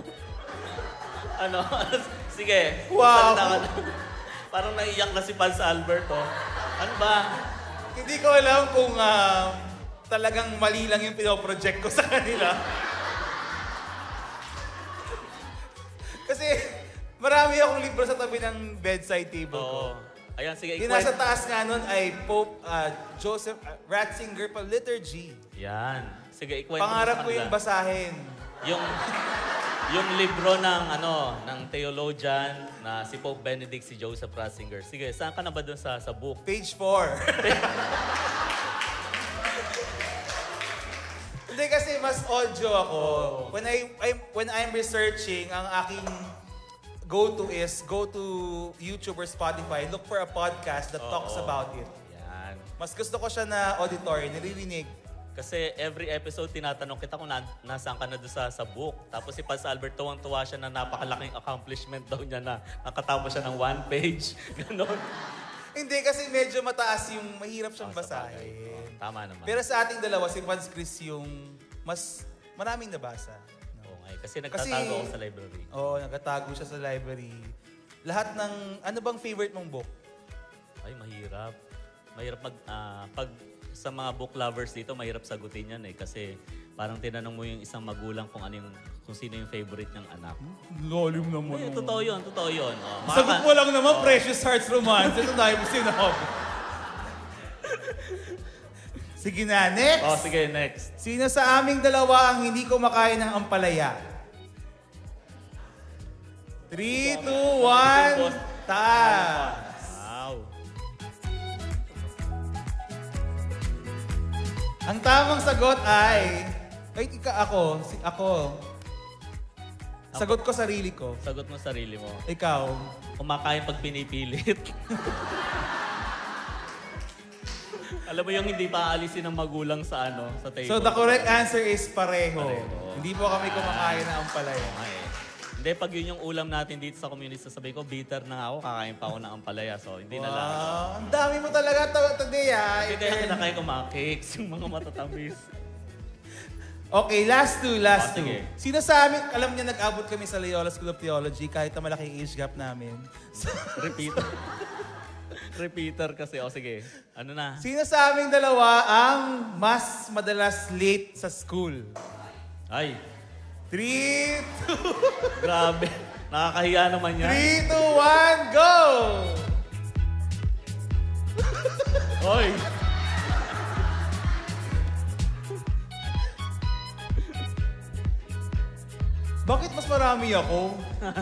Ano? Sige. Wow. salita ka na. Parang naiyak na si Paz Albert, oh. Ano ba? Hindi ko alam kung ah, talagang mali lang yung pinoproject ko sa kanila. Kasi marami akong libro sa tabi ng bedside table ko. Oo. Ayan, sige. Yung nasa taas nga nun ay Pope ah, Joseph ah, Ratzinger pa Liturgy. Yan. Sige, ikwento mo Pangarap sa ko yung kanila. basahin. Yung, yung libro ng, ano, ng theologian na si Pope Benedict, si Joseph Ratzinger. Sige, saan ka na ba dun sa, sa book? Page four. Hindi kasi mas audio ako. When I, I when I'm researching, ang aking go-to is go to YouTube or Spotify, look for a podcast that talks Oo. about it. Yan. Mas gusto ko siya na auditory, naririnig. Kasi every episode, tinatanong kita kung na, nasaan ka na doon sa, sa book. Tapos si Paz Albert, tuwang-tuwa siya na napakalaking accomplishment daw niya na nakatapos siya ng one page. Ganon. Hindi kasi medyo mataas yung mahirap siyang Ah, sa bagay. basahin. Tama naman. Pero sa ating dalawa, si Paz Chris yung mas maraming nabasa. Oo nga eh. Kasi nagtatago ako sa library. Oo, nagtatago siya sa library. Lahat ng, ano bang favorite mong book? Ay, mahirap. Mahirap mag, ah, pag sa mga book lovers dito, mahirap sagutin yan eh. Kasi parang tinanong mo yung isang magulang kung ano yung, kung sino yung favorite niyang anak. Lalim naman. Eh, totoo yun, totoo yun. Oh, Sagot mo lang naman, Precious Hearts Romance. Ito na yung sinabi. Sige na, next. Oh, sige, next. Sino sa aming dalawa ang hindi kumakain ng ampalaya? Three, two, one, taas. Wow. Ang tamang sagot ay... Ay, ika ako. Si, ako. Sagot ko sarili ko. Sagot mo sarili mo. Ikaw. Kumakain pag pinipilit. Alam mo yung hindi pa aalisin ng magulang sa ano, sa table. So the correct answer is pareho. Pareho. Hindi po kami kumakain ng ampalaya. Ay, hindi, pag yun yung ulam natin dito sa community, sasabihin ko, bitter na ako, kakain pa ako ng ampalaya. So, hindi na lang. Wow, ang dami mo talaga to- today ah. Hindi kaya kinakain ko mga cakes, yung mga matatamis. Okay, last two, last Oh, two. sige. Sino sa amin, alam niya nag-abot kami sa Loyola School of Theology kahit na malaking age gap namin. Repeater. Repeater kasi. O sige, ano na? Sino sa aming dalawa ang mas madalas late sa school? Ay, Three, two, grabe. Nakakahiya naman yan. three, two, one, go! Oy! Bakit mas marami ako?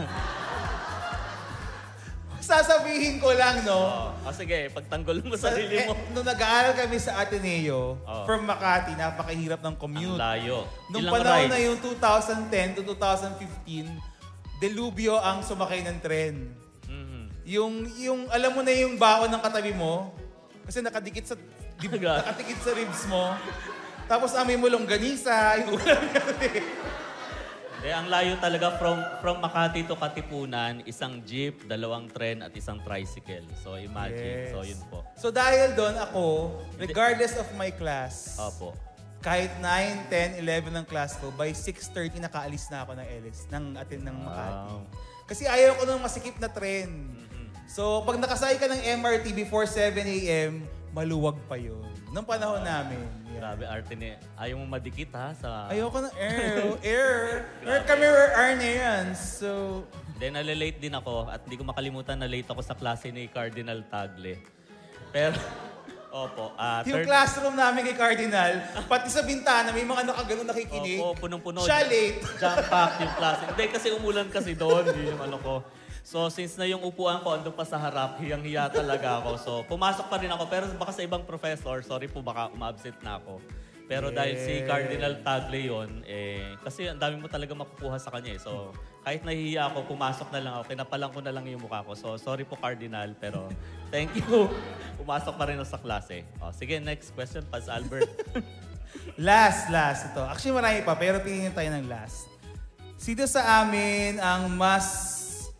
Sasabihin ko lang, no? O sige, pagtanggol mo Sa- sarili mo. eh, nung nag-aaral kami sa Ateneo, Oo. from Makati, napakahirap ng Ang commute. layo. Nung Ilang panahon rides? na yung twenty ten to twenty fifteen, delubyo ang sumakay ng tren. Mhm. Yung, yung, alam mo na yung baon ng katabi mo, kasi nakadikit sa, di, God. nakadikit sa ribs mo. Tapos amoy mo longganisa, yung ulam natin. Hindi, ang layo talaga from from Makati to Katipunan, isang jeep, dalawang tren at isang tricycle. So imagine. Yes. So yun po. So dahil doon ako, regardless of my class, Opo. kahit nine, ten, eleven ng class ko, by six thirty nakaalis na ako ng L S, ng atin ng Makati. Wow. Kasi ayaw ko ng masikip na tren. So pag nakasakay ka ng M R T before seven a.m., maluwag pa yun. Nung panahon namin. Yeah. Grabe, arte ni... Ayaw mo madikit ha sa... Ayoko ng air. air. Air kami were Arneans. So, Then, nalilate din ako at hindi ko makalimutan na late ako sa klase ni Cardinal Tagle. Pero, opo. ah yung third, classroom namin kay Cardinal, pati sa bintana, may mga nakaganon nakikinig. Opo, punong-puno. Siya late. Jump pack yung klase. Hindi, kasi umulan kasi doon. Yun yung ano ko. So, since na yung upuan ko andun pa sa harap, hiyang-hiya talaga ako. So, pumasok pa rin ako. Pero baka sa ibang professor, sorry po, baka umabsent na ako. Pero dahil si Cardinal Tagle yun, eh, kasi ang dami mo talaga makukuha sa kanya eh. So, kahit nahihiya ako, pumasok na lang ako. Kinapalang ko na lang yung mukha ko. So, sorry po Cardinal, pero thank you. Pumasok pa rin ako sa klase. O, sige, next question, Paz Albert. Last, last ito. Actually, marami pa, pero piliin tayo ng last. Sino sa amin ang mas...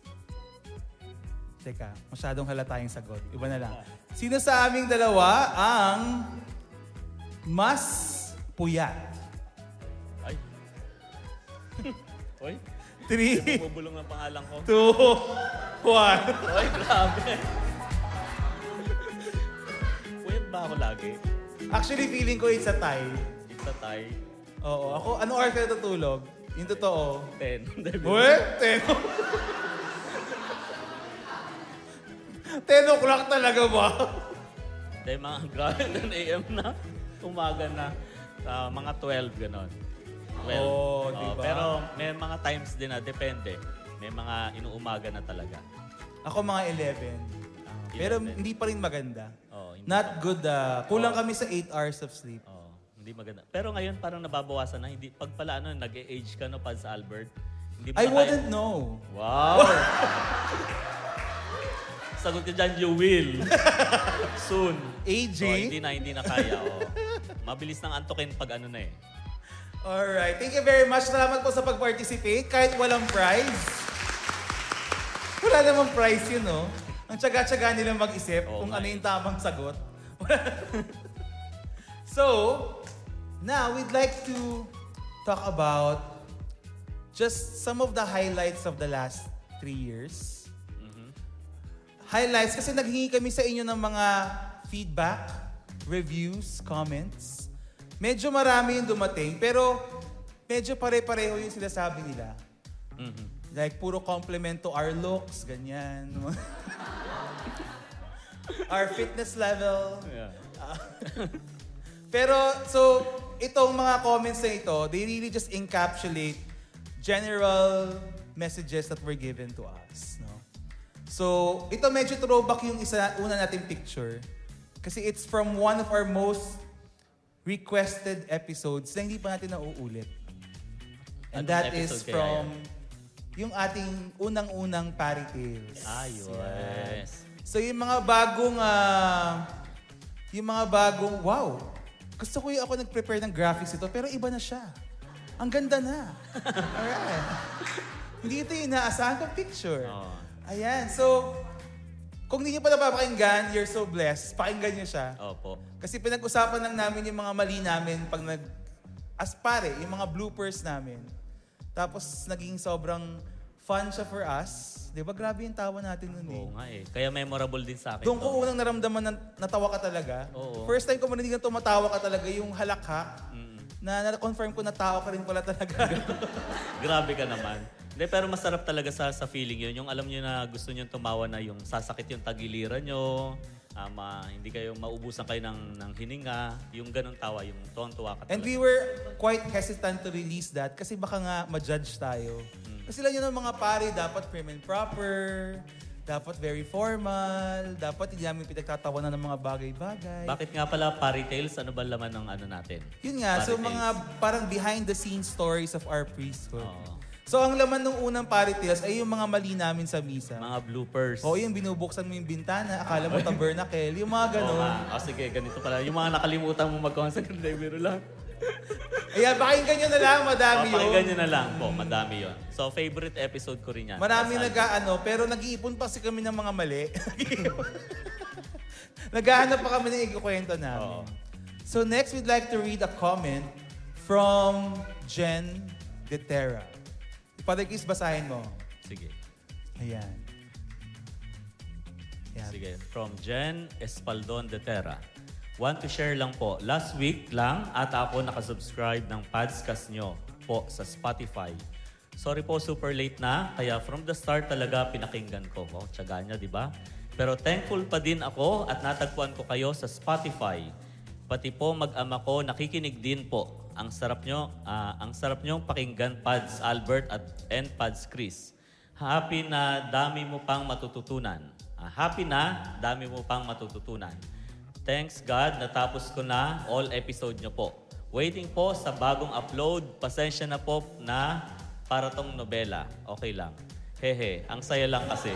Teka, masyadong halata yung sagot. Iba na lang. Sino sa aming dalawa ang mas puyat? Ay. Oy, Three, bumubulong ng pangalan ko. two, one. Oy, grabe. Puyat ba ako lagi? Actually, feeling ko it's a tie. It's a tie. Oo. Ako, ano oras ka natutulog? Yung totoo. Ten. Uy, ten. ten o'clock talaga ba? Dahil mga grabe ten a m na. Umaga na. Sa mga twelve, gano'n. twelve. Oo, diba? Pero may mga times din na depende. May mga inuumaga na talaga. Ako mga eleven. Pero eleven. hindi pa rin maganda. Oo, hindi Not good. ah. Kulang kami sa eight hours of sleep. Oo, hindi maganda. Pero ngayon parang nababawasan na. Hindi, pag pala ano, nag-age ka no, Paz Albert. Hindi mo I na wouldn't kaya- know. Wow! Sagot ka dyan, you will. Soon. A J? So, hindi na, hindi na kaya. Oh. Mabilis nang antukin pag ano na eh. Alright. Thank you very much. Salamat po sa pag-participate. Kahit walang prize. Wala namang prize yun, no? Ang tsaga-tsaga nila mag-isip Oo kung nga ano eh. yung tamang sagot. So, now we'd like to talk about just some of the highlights of the last three years. Highlights, kasi naghingi kami sa inyo ng mga feedback, reviews, comments. Medyo marami yung dumating, pero medyo pare-pareho yung sinasabi nila. Mhm. Like, puro compliment to our looks, ganyan. Our fitness level. Yeah. Pero, so, itong mga comments na ito, they really just encapsulate general messages that were given to us. No? So, ito medyo throwback yung isa, una nating picture. Kasi it's from one of our most requested episodes na hindi pa natin nauulit. And Anong that is episode kaya from yung ating unang-unang Party Tales. Ah, yes. So yung mga bagong, ah, yung mga bagong, wow, gusto ko yung ako nag-prepare ng graphics ito, pero iba na siya. Ang ganda na. Alright. Hindi ito yung inaasahan kong picture. Oo. Ayan, so, kung hindi nyo pa napapakinggan, you're so blessed, pakinggan nyo siya. Opo. Kasi pinag-usapan lang namin yung mga mali namin pag nag, as pare, yung mga bloopers namin. Tapos naging sobrang fun siya for us. Di ba? Grabe yung tawa natin nun eh. Oo nga eh. Kaya memorable din sa akin. Doon to. ko unang naramdaman na natawa ka talaga. Oo. First time ko marinig na tumatawa ka talaga, yung halakhak, Mm. na na-confirm ko na tao ka rin pala talaga. Grabe ka naman. Hindi, pero masarap talaga sa sa feeling yun. Yung alam nyo na gusto nyo tumawa na yung sasakit yung tagiliran nyo, ama, hindi kayo maubusan kayo ng, ng hininga, yung ganong tawa, yung tuwang-tuwa ka And talaga. we were quite hesitant to release that kasi baka nga ma-judge tayo. Kasi lang yun ang mga pare, dapat prim and proper, dapat very formal, dapat hindi namin pinagtatawanan ng mga bagay-bagay. Bakit nga pala Party Tales? Ano ba laman ng ano natin? Yun nga, so Party mga parang behind-the-scenes stories of our priesthood. Oo. So ang laman ng unang Party Tales ay yung mga mali namin sa misa. Mga bloopers. O yung binubuksan mo yung bintana, akala mo tabernacle, yung mga Oo ganon. nga. O sige, ganito pala. Yung mga nakalimutan mo mag-consecrate, biro lang. Ayan, pakinggan nyo na lang, madami O, pakinggan yun. nyo na lang po, madami yon. So, favorite episode ko rin yan. Marami Basta- nag-ano, pero nag-iipon pa si kami ng mga mali. Naghahanap pa kami ng ikukwento namin. Oo. So next, we'd like to read a comment from Jen Detera. Father Chris, basahin mo. Sige. Ayan. Ayan. Sige. From Jen Espaldon de Terra. Want to share lang po. Last week lang ata ako nakasubscribe ng podcast nyo po sa Spotify. Sorry po, super late na. Kaya from the start talaga pinakinggan ko. Wow, tiyaga niya, di ba? Pero thankful pa din ako at natagpuan ko kayo sa Spotify. Pati po mag-ama ko, nakikinig din po. Ang sarap nyo, ah, ang sarap nyong pakinggan, Pads Albert at and Pads Chris. Happy na dami mo pang matututunan. Ah, happy na dami mo pang matututunan. Thanks God, natapos ko na all episode nyo po. Waiting po sa bagong upload. Pasensya na po na para tong nobela. Okay lang. Hehe, ang saya lang kasi.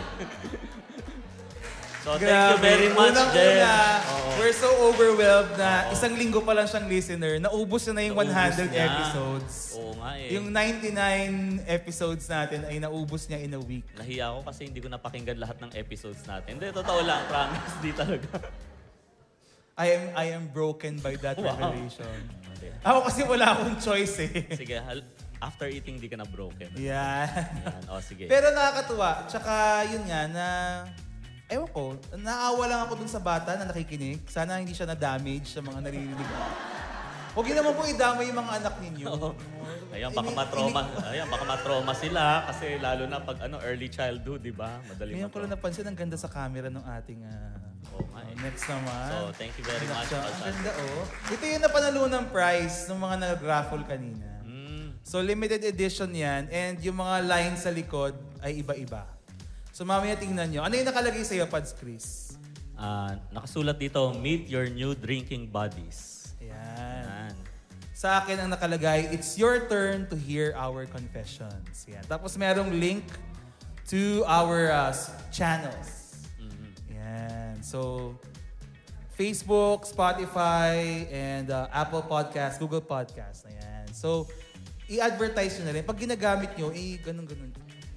So, thank you very much, Jen. Unang-una, Oo. we're so overwhelmed na isang linggo pa lang siyang listener. Naubos na na yung Naubos one hundred niya. episodes. Oo nga eh. Yung ninety-nine episodes natin ay naubos niya in a week. Nahiya ako kasi hindi ko napakinggan lahat ng episodes natin. Hindi, totoo lang. Promise, di talaga. I am I am broken by that Wow. revelation. Ako kasi wala akong choice eh. Sige, hal- after eating, di ka na broken. Yeah. Yan. O, sige. Pero nakakatuwa. Tsaka yun nga na, ewan ko, naawa lang ako dun sa bata na nakikinig. Sana hindi siya na-damage sa mga naririnig. Huwag yun naman po idamay yung mga anak ninyo. Ayan, baka Ini- matroma. Ayan, baka matroma sila kasi lalo na pag ano early childhood, di ba? Madali Ngayon ko lang matroma. napansin, ang ganda sa camera ng ating ah, Oo nga eh. next naman. So, thank you very much. Siya, ang Alsan. ganda oh. Ito yung napanalunan prize ng mga nag-raffle kanina. Mm. So limited edition yan and yung mga lines sa likod ay iba-iba. So mamaya tingnan nyo. Ano yung nakalagay sa iyo, Pads Chris? Ah, nakasulat dito, meet your new drinking buddies. Ayan. Yan. Sa akin ang nakalagay, it's your turn to hear our confessions. Yan. Tapos merong link to our uh, s- channels. Mhm. Yan. So, Facebook, Spotify, and uh, Apple Podcast, Google Podcast. Ayan. So, i-advertise nyo na rin. Pag ginagamit nyo, eh, ganun-ganun.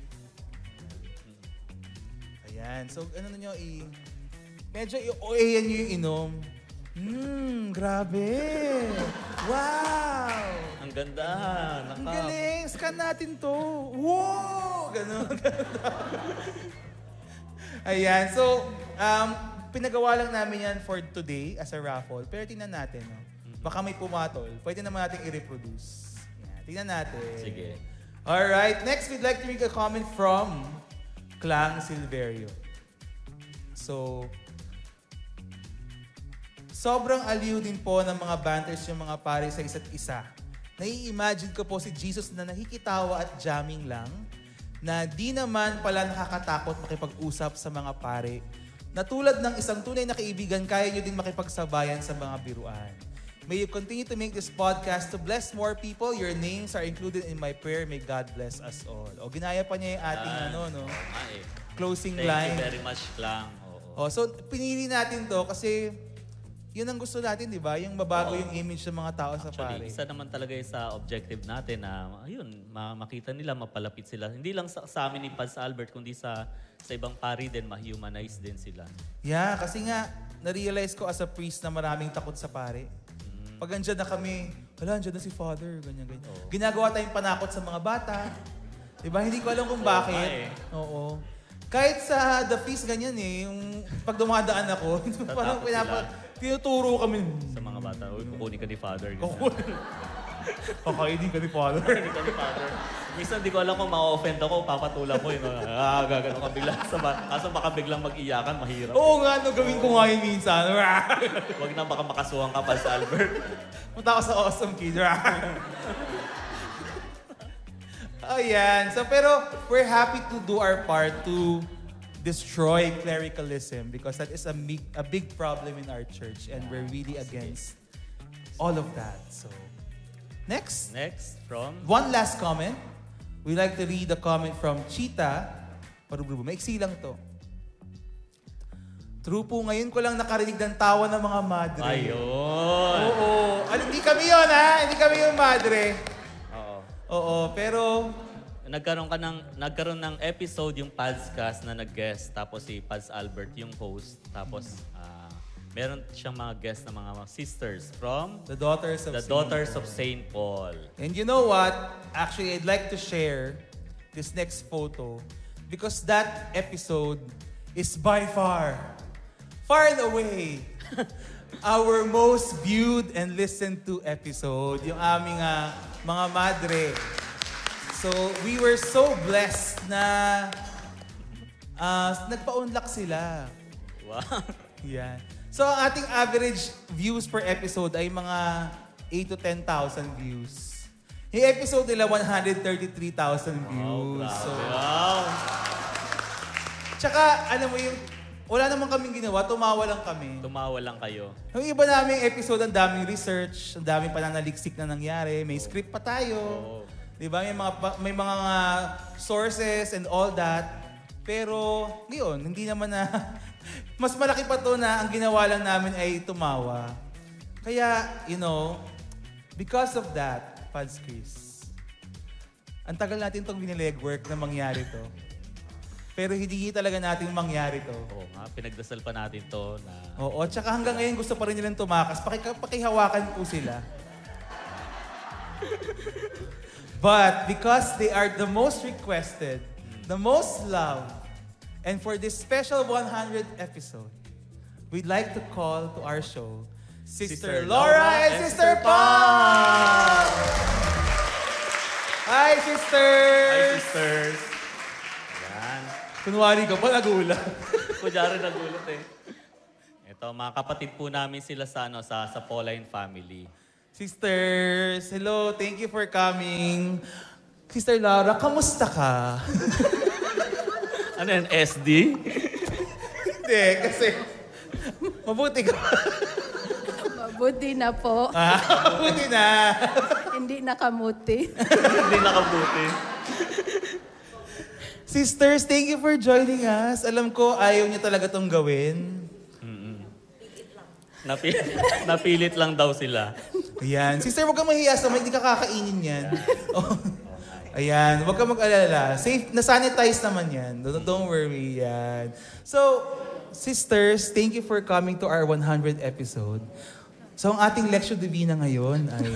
Ayan. So, ano na nyo, i... Medyo i-O A-yan nyo yung inom. Mmm, grabe. Wow! Ang ganda. Naka. Ang galing. Scan natin to. Wow! Ganun. Ayan. So, um, pinagawa lang namin yan for today as a raffle. Pero tingnan natin. No? Baka may pumatol. Pwede naman natin i-reproduce. Yan. Tingnan natin. Sige. Alright. Next, we'd like to make a comment from Clang Silverio. So, sobrang aliw din po ng mga banters yung mga pare sa isa't isa. Nai-imagine ko po si Jesus na nakikitawa at jamming lang na di naman pala nakakatakot makipag-usap sa mga pare. Na tulad ng isang tunay na kaibigan, kaya nyo din makipagsabayan sa mga biruan. May you continue to make this podcast to bless more people. Your names are included in my prayer. May God bless us all. O, ginaya pa niya yung ating Yan. ano, no? Oo nga eh. Closing Thank line. you very much, Klang. Oo. Oh, so pinili natin to kasi yun ang gusto natin, di ba? Yung mabago Oo. yung image ng mga tao sa pare. Actually, isa naman talaga yung sa objective natin na, ayun, ma- makita nila, mapalapit sila. Hindi lang sa, sa amin ni Pads Albert, kundi sa sa ibang pari din, ma-humanize din sila. Yeah, kasi nga, na-realize ko as a priest na maraming takot sa pare. Mm. Pag andyan na kami, hala, andyan na si Father, ganyan, ganyan. Oo. Ginagawa tayong panakot sa mga bata. Di ba? Hindi ko alam kung Oo bakit. nga eh. Oo. Kahit sa The Feast, ganyan eh. Yung pag dumadaan ako, parang Tatakot pinapa, sila. tinuturo kami. Sa mga bata, uy, kukunin ka ni Father. ganyan. Kukunin. Kakainin ka ni Father. Kukunin ka ni Father. Minsan, di ko alam kung ma-offend ako, papatula ko yun. Ah, gagano ka bigla sa bata. Kaso baka biglang mag-iyakan, mahirap. Oo nga, no, gawin ko nga yun minsan. Wag na baka makasuhan ka, Pads Albert. Punta ako sa Awesome Kid. Oh, yan. So, pero we're happy to do our part to destroy clericalism because that is a big, a big problem in our church and we're really against all of that. So, next. Next, from... One last comment. We like to read the comment from Cheetah. Parugrubo. Maiksi lang to. True po, ngayon ko lang nakarinig ng tawa ng mga madre. Ayun. Oo. Ano, hindi kami yun, ha? Hindi kami yung madre. Oo. Oo, pero... Nagkaroon ka ng nagkaroon ng episode yung Padscast na nag-guest tapos si Pads Albert yung host tapos ah, meron siyang mga guest na mga sisters from The Daughters of the Saint Daughters Paul. of Saint Paul. And you know what? Actually, I'd like to share this next photo because that episode is by far, far and away, our most viewed and listened to episode, yung aming ah, mga madre. So, we were so blessed na ah, nagpa-unlock sila. Wow. Yan. So, ang ating average views per episode ay mga eight to ten thousand views. Yung episode nila, one hundred thirty-three thousand views. So, Wow. tsaka, alam mo yung, wala naman kaming ginawa, tumawa lang kami. Tumawa lang kayo. Yung iba naming episode, ang daming research, ang daming pananaliksik na nangyari, may script pa tayo. Oo. Di ba? May mga, pa- may mga sources and all that. Pero, ngayon, hindi naman na, mas malaki pa to na ang ginawa lang namin ay tumawa. Kaya, you know, because of that, Pads Chris, ang tagal natin itong binilegwork na mangyari to. Pero hindi talaga natin mangyari to. Oo nga, pinagdasal pa natin to na... Oo, tsaka hanggang ngayon gusto pa rin nilang tumakas. Paki- pakihawakan po sila. But because they are the most requested, the most loved, and for this special one hundredth episode, we'd like to call to our show Sister, Sister Laura Laura and and Sister Sister Pam! Hi, sisters! Hi, sisters! Yan. Kunwari ka pa, nagulat. Kunyari nagulat eh. Ito, mga kapatid po namin sila sa, ano, sa, sa Pauline family. Sisters, hello, thank you for coming. Sister Laura, kamusta ka? Ano yan, S D? Hindi, kasi mabuti ka. Mabuti na po. Ah, mabuti na. Hindi nakamuti. Hindi nakabuti. Sisters, thank you for joining us. Alam ko, ayaw niyo talaga tong gawin. Napi- napilit lang daw sila. Ayan. Sister, huwag kang mahiya sa may hindi ka kakainin yan. Oh. Ayan, huwag kang mag-alala. Safe, na-sanitize naman yan. Don't, don't worry. Yan. So, sisters, thank you for coming to our one hundredth episode. So, ang ating Lectio Divina ngayon ay...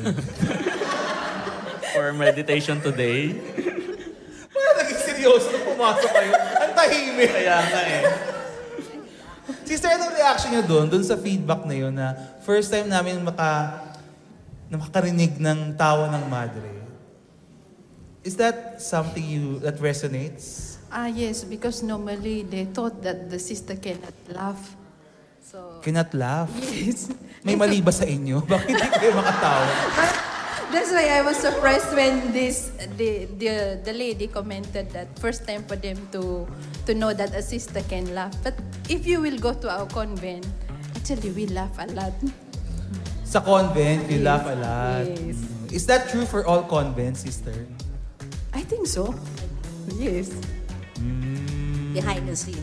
For meditation today. Parang naging seryoso nung pumasok kayo. Ang tahimik. Kaya nga eh. Sister, anong reaction niyo doon? Doon sa feedback na yun na first time namin maka, na makarinig ng tawa ng madre. Is that something you that resonates? Ah, yes, because normally they thought that the sister cannot laugh. So, Cannot laugh. yes. May mali ba sa inyo? Bakit hindi kayo makatawa? But that's why I was surprised when this the the the lady commented that first time for them to to know that a sister can laugh. But if you will go to our convent, actually we laugh a lot. Sa convent, you Yes. laugh a lot. Yes. Is that true for all convents, sister? I think so. Yes. Behind the scene.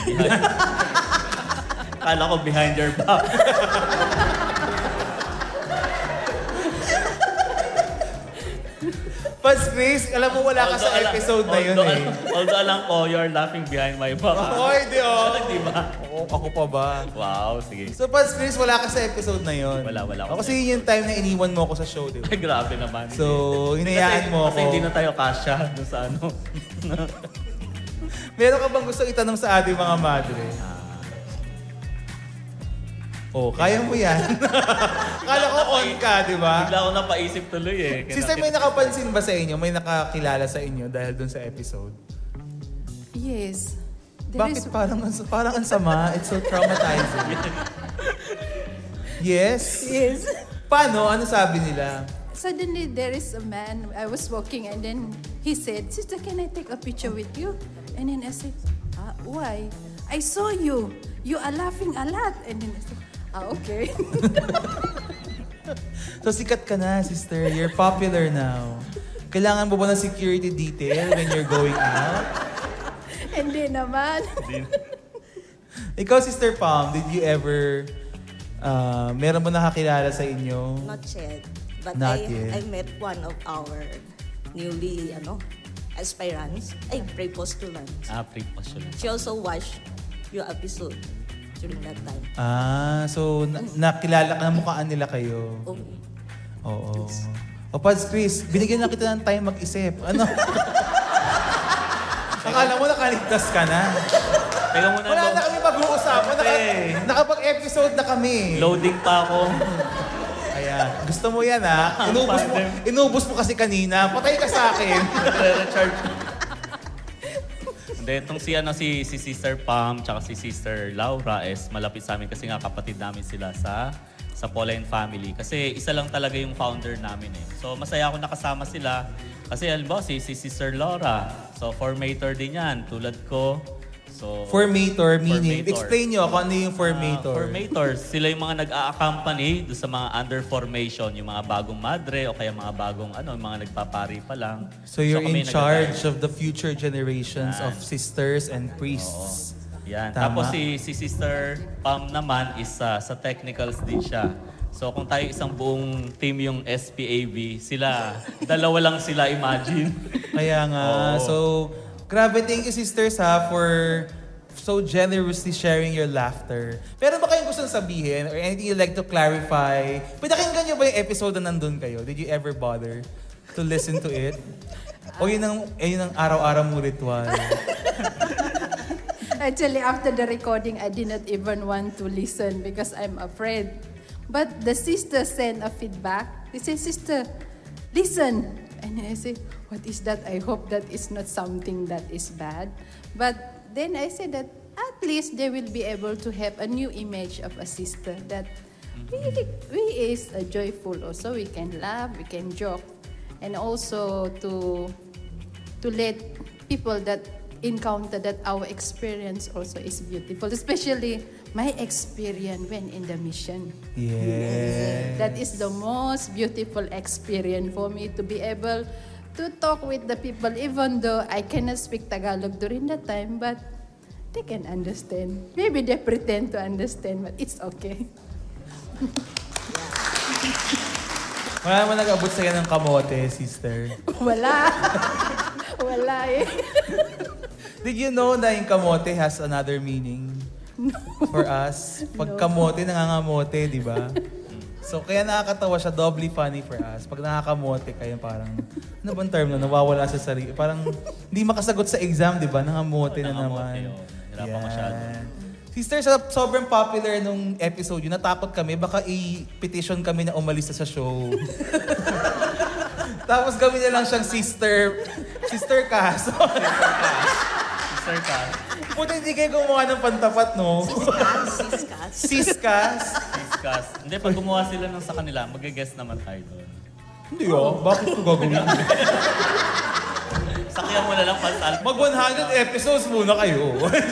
Kala ko behind your back. Pats Grace, alam mo wala ka sa Although alam- episode na yun although eh. alam- Although alam ko, you're laughing behind my back. Oh, hindi oh. Di ba? Ako, ako pa ba? Wow, sige. So, Pats Grace, wala ka sa episode na yun. Wala, wala ako O, kasi yun yung time na iniwan mo ako sa show, di ba? Ay, grabe naman. So, hinayaan kasi, mo Kasi ako. hindi na tayo kasya doon sa ano. Meron ka bang gusto itanong sa ating mga madre? Oh, kaya mo yan. Kala ko on ka, di ba? Bigla ako napaisip tuloy eh. Kaya Sister, may nakita- nakapansin ba sa inyo? May nakakilala sa inyo dahil dun sa episode? Yes. There Bakit is- parang, parang ang sama? It's so traumatizing. Yes? Yes. Paano? Ano sabi nila? Suddenly, there is a man. I was walking, and then he said, "Sister, can I take a picture with you?" And then I said, ah, "Why? I saw you. You are laughing a lot." And then I said, "Ah, okay." So sikat ka na, sister. You're popular now. Kailangan mo ba ng security detail when you're going out? Hindi naman. Ikaw, Sister Pam, did you ever... Uh, meron mo nakakilala sa inyo? Not yet. But Not I, yet. I met one of our newly, ano, aspirants. Ay, pre-postulants. Ah, pre-passion. She also watched your episode during that time. Ah, so na- nakilala ka, namukhaan nila kayo. Okay. Oo. O, Pads Chris, binigyan na kita ng time mag-isip. Ano? Akala mo nakaligtas ka na. Teka muna. Wala load- na kami mag-uusapan. Naka, Eh. nakapag-episode na kami. Loading pa ako. Ayan. Gusto mo yan, ha? Inubos mo, inubos mo kasi kanina. Patay ka sa akin. Recharge. Hindi, itong si, ano, si, si Sister Pam tsaka si Sister Laura is malapit sa amin kasi nga kapatid namin sila sa sa Pauline family. Kasi isa lang talaga yung founder namin eh. So masaya ako nakasama sila. Kasi halimbawa si, si Sister Laura. So formator din yan. Tulad ko. So, Formator, meaning, Formator. explain nyo kung ano yung Ah, formator. formators. Sila yung mga nag-a-accompany doon sa mga under formation, yung mga bagong madre o kaya mga bagong ano, yung mga nagpapari pa lang. So you're kami in charge nag-guide. of the future generations Yan. of sisters and priests. Yan. Tama. Tapos si, si Sister Pam naman is ah, sa technicals din siya. So kung tayo isang buong team yung S P A V, sila, dalawa lang sila, imagine. Kaya nga, Oo. so, grabe, thank you sisters ha for so generously sharing your laughter. Pero ba kayong gusto sabihin or anything you'd like to clarify? Pinakinggan nyo ba yung episode na nandun kayo? Did you ever bother to listen to it? O yun ang, eh, yun ang araw-araw mo ritual? Actually, after the recording, I did not even want to listen because I'm afraid. But the sister sent a feedback. They say, "Sister, listen." And I say, "What is that? I hope that is not something that is bad." But then I said that at least they will be able to have a new image of a sister that we, we is uh, joyful also. We can laugh, we can joke. And also to to let people that encounter that our experience also is beautiful, especially my experience when in the mission. Yeah. That is the most beautiful experience for me to be able to talk with the people, even though I cannot speak Tagalog during that time, but they can understand. Maybe they pretend to understand, but it's okay. Wala mo nag-abot sa'yo ng kamote, sister. Wala. Wala eh. Did you know na yung kamote has another meaning for us? Pag kamote, nangangamote, di ba? So, kaya nakakatawa siya, doubly funny for us. Pag nakakamote kayo, parang, ano bang term na, nawawala sa sarili. Parang, hindi makasagot sa exam, di ba? Nangamote na Nangangamote, naman. oh. Hirapan masyado. Sister, sa sobrang popular nung episode yun, natakot kami, baka i-petition kami na umalis na sa show. Tapos gawin na lang siyang sister, sister cast. Sister ka. Puti hindi kayo gumawa ng pantapat, no? Siskas, siskas. Siskas? Discuss. Hindi, pag gumawa sila ng sa kanila, mag-guest naman tayo doon. Hindi oh. Bakit ko gagawin? Sakyan mo na lang pasal. Mag one hundred episodes muna kayo.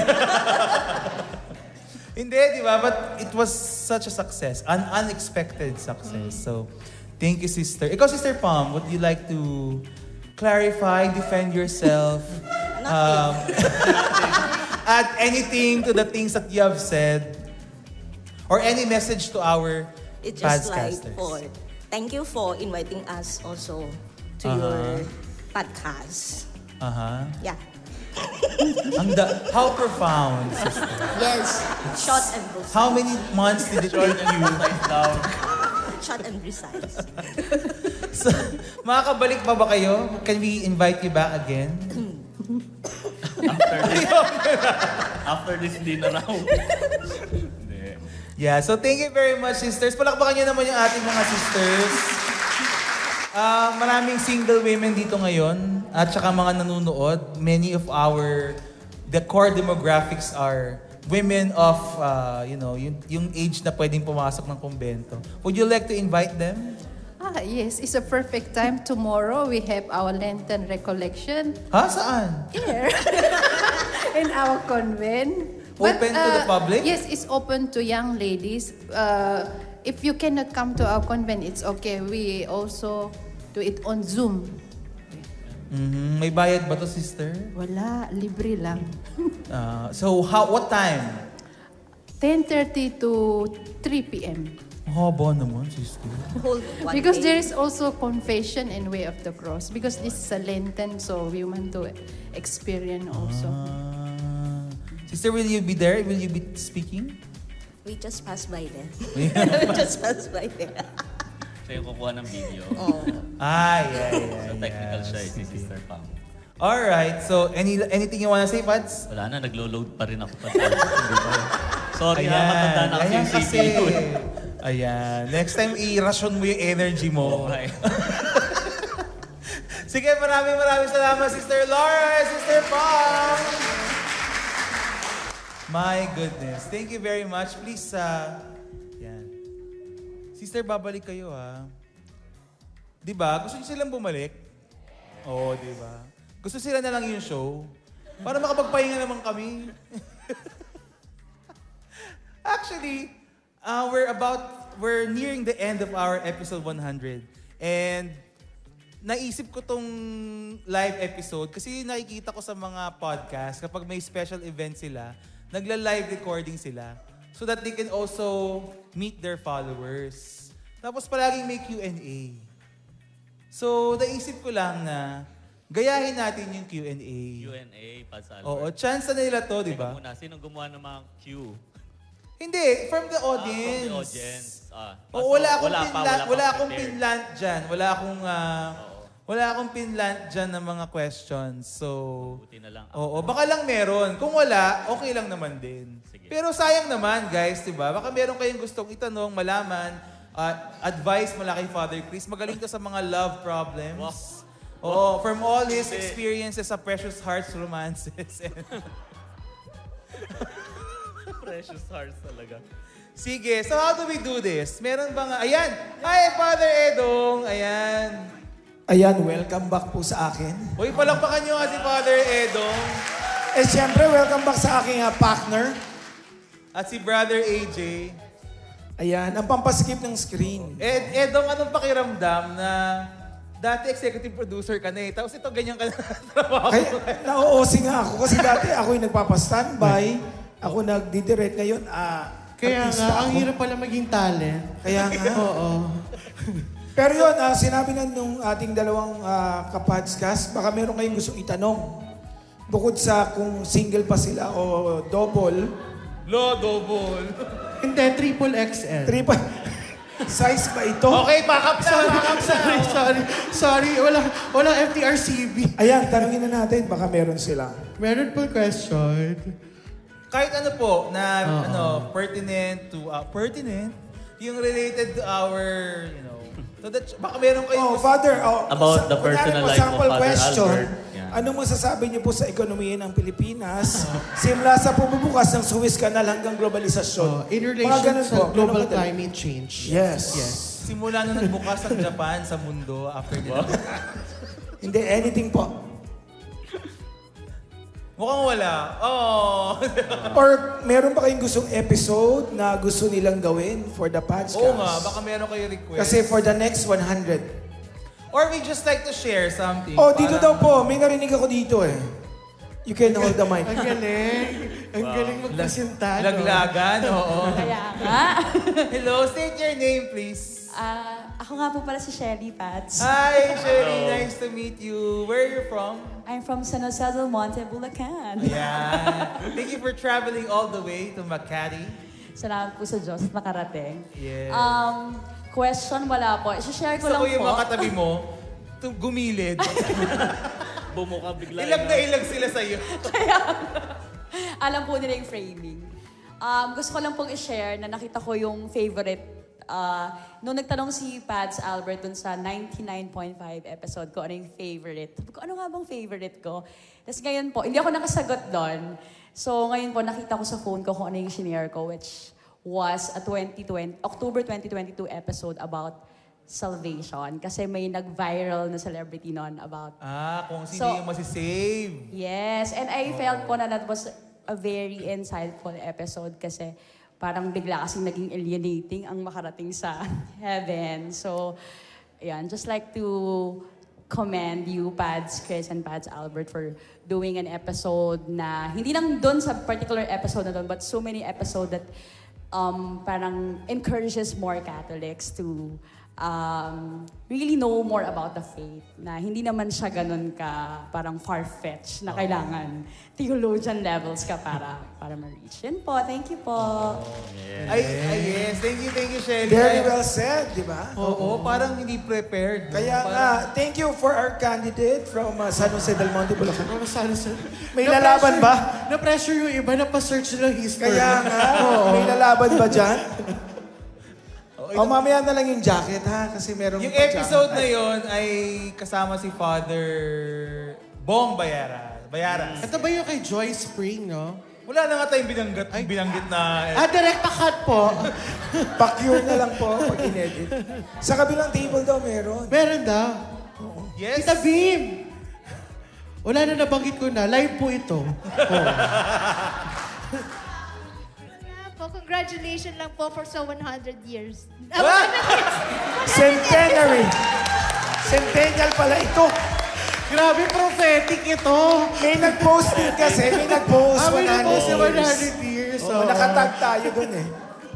Hindi, di ba? But it was such a success. An unexpected success. So, thank you, sister. Ikaw, Sister Pam, would you like to clarify, defend yourself? um, add anything to the things that you have said? Or any message to our It's just like podcasters? for, thank you for inviting us also to Uh-huh. your podcast. Uh-huh. Yeah. Ang da- how profound, sister. Yes, short and precise. How many months did it take you? Short and precise. So, makakabalik pa ba kayo? Can we invite you back again? After this, after this dinner raw. Hindi. Yeah, so thank you very much, sisters. Palakpakan niyo naman yung ating mga sisters. Ah, maraming single women dito ngayon at saka mga nanonood. Many of our, the core demographics are women of, uh, you know, yung, yung age na pwedeng pumasok ng kumbento. Would you like to invite them? Ah, yes, it's a perfect time. Tomorrow we have our Lenten recollection Ha? Saan? here in our convent. Open to the public? Yes, it's open to young ladies. Uh, if you cannot come to our convent, it's okay. We also do it on Zoom. Mhm. May bayad ba to, sister? Wala, libre lang. Uh, so, how, what time? ten thirty to three p.m. Haba naman, sister. Hold one Because day. there is also confession and way of the cross. Because this is a Lenten, so we want to experience also. Ah. Sister, will you be there? Will you be speaking? We just passed by there. We just passed by there. Siya yung kukuha ng video. Oh. Ah, yeah, yeah, So technical yeah. siya eh, si Sister Pam. Alright, so any anything you wanna say, Pads? Wala na, naglo-load pa rin ako. Pads Albert. Hindi pa. Sorry ha, matanda na kasi ayan yung C kasi. P U. Ayan, next time i-ration mo yung energy mo. Okay. Sige, maraming maraming salamat, Sister Laura, Sister Pam. My goodness. Thank you very much. Please, uh, yan. Sister, babalik kayo, ha? Di ba? Gusto niyo silang bumalik? Oo, di ba? Gusto sila na lang yung show? Para makapagpahinga naman kami. Actually, uh, we're about, we're nearing the end of our episode one hundred. And naisip ko tong live episode kasi nakikita ko sa mga podcast kapag may special event sila, nagla-live recording sila so that they can also meet their followers. Tapos palaging may Q and A. So, naisip ko lang na gayahin natin yung Q and A. Q and A, Pads Albert. Oo, chance na nila to, di ba? Teka muna, sinong gumawa ng mga Q? Hindi, from the Ah, audience. from the audience. Ah. Oo, wala akong wala pa, pinla- wala, wala pang akong prepared. pinlant dyan. Wala akong ah, wala akong pinlant dyan ng mga questions. So, Buti na lang. oo, baka lang meron. Kung wala, okay lang naman din. Sige. Pero sayang naman, guys, 'di ba? Baka meron kayong gustong itanong, malaman, uh, advice mula kay Father Chris. Magaling to sa mga love problems. Oo, from all his experiences sa Precious Hearts romances. Precious hearts talaga. Sige, so how do we do this? Meron bang... Ayan! Hi, Father Edong! Ayan. Ayan, welcome back po sa akin. Uy, palakpakan nyo nga si Father Edong. Eh, siyempre, welcome back sa aking uh, partner. At si Brother A J. Ayan, ang pampaskip ng screen. Ed, Edong, anong pakiramdam na dati executive producer ka na eh. Tapos ito, ganyan ka na trabaho. Kaya, na-o-O-C nga ako kasi dati ako yung nagpapa-standby. Ako nagdidirect ngayon. Ah, Kaya artista nga, ang ako. hirap pala maging talent. Kaya nga. Oo. Pero yun, ah, sinabi na nung ating dalawang uh, kapadscast, baka meron kayong gustong itanong. Bukod sa kung single pa sila o double, Lo, double. Hindi, triple X L. triple, size ba ito? Okay, pakap na, pakap na. Sorry, sorry. Sorry, wala, wala F T R C B. Ayan, tanungin na natin, baka meron sila. Meron po question. Kahit ano po na Oo. ano pertinent to uh, pertinent yung related to our, you know, to the ch- baka meron kayong Oh, Father, oh, About the kunyari personal po, life of sample Father question, Albert. Yeah. Anong masasabi niyo po sa ekonomiya ng Pilipinas? Simula sa pumubukas ng Suez Canal hanggang globalisasyon. Oh, in Mga relation ganun sa po, global ganun kadali. climate change. Yes. Yes. simula nung nagbukas ang Japan sa mundo after nila. Hindi, anything po. Mukhang wala. Oh. Or meron ba kayong gustong episode na gusto nilang gawin for the podcast? Oo nga, baka meron kayo request. Kasi for the next one hundred. Or we just like to share something. Oh, dito Parang- daw po. May narinig ako dito eh. You can hold the mic. Ang galing. Ang galing magpresenta. no? Laglagan, oo. Kaya nga. Hello, state your name please. Ah, ako nga po pala si Shelly Pats. Hi, Sherry. Nice to meet you. Where are you from? I'm from San Jose del Monte, Bulacan. Yeah. Thank you for traveling all the way to Makati. Salamat po sa Diyos at nakarating. Yes. Um, question, wala po. I-share ko Gusto lang ko yung po. mga katabi mo, tum- gumilid. Bumuka bigla. ilag na yun, ilag sila sa'yo. Alam po nila yung framing. Um, gusto ko lang pong i-share na nakita ko yung favorite. Uh, nung nagtanong si Pads Albert dun sa ninety-nine point five episode ko, ano yung favorite? Sabi ko, ano nga bang favorite ko? Tapos ngayon po, hindi ako nakasagot doon. So ngayon po, nakita ko sa phone ko kung ano yung shinare ko, which was a twenty twenty, October twenty twenty-two episode about salvation. Kasi may nag-viral na celebrity noon about Ah, kung sino So- yung masisave. Yes, and I felt po na that was a very insightful episode kasi parang bigla kasing naging alienating ang makarating sa heaven. So, ayan, just like to commend you, Pads Chris and Pads Albert, for doing an episode na hindi lang doon sa particular episode na doon, but so many episodes that um, parang encourages more Catholics to um, really know more about the faith. Na hindi naman siya ganun ka parang far-fetched na kailangan theologian levels ka para para ma-reach. Yan po. Thank you po. Ay, ay, yes. Thank you, thank you, Shelly. Very well said, di ba? Oo, parang hindi prepared. no? Kaya nga, Parang- thank you for our candidate from uh, San Jose del Monte, Bulacan. Ano sana sa... May lalaban ba? Na-pressure yung iba na pa-search ng history. Kaya nga, may lalaban ba dyan? O mamaya na lang yung jacket ha, kasi merong Yung pa-jacket. episode na yon ay kasama si Father Bong Bayara. Bayara. Ito ba yung kay Joy Spring, no? Wala na nga tayong binanggit, binanggit na... Ah, direct cut po. Pa-cure na lang po pag in-edit. Sa kabilang table daw meron. Meron daw. Yes. Tita Beam! Wala na nabanggit ko na. Live po ito. Oh. Yeah, po, congratulations lang po for sa one hundred years. What? Ah, one hundred years. Centenary. Centennial pala ito. Grabe, prophetic ito. May nag-post din kasi. May nag-post Ah, may one hundred na-post yung one years. hundred years. Oo, oh. nakatag tayo dun eh.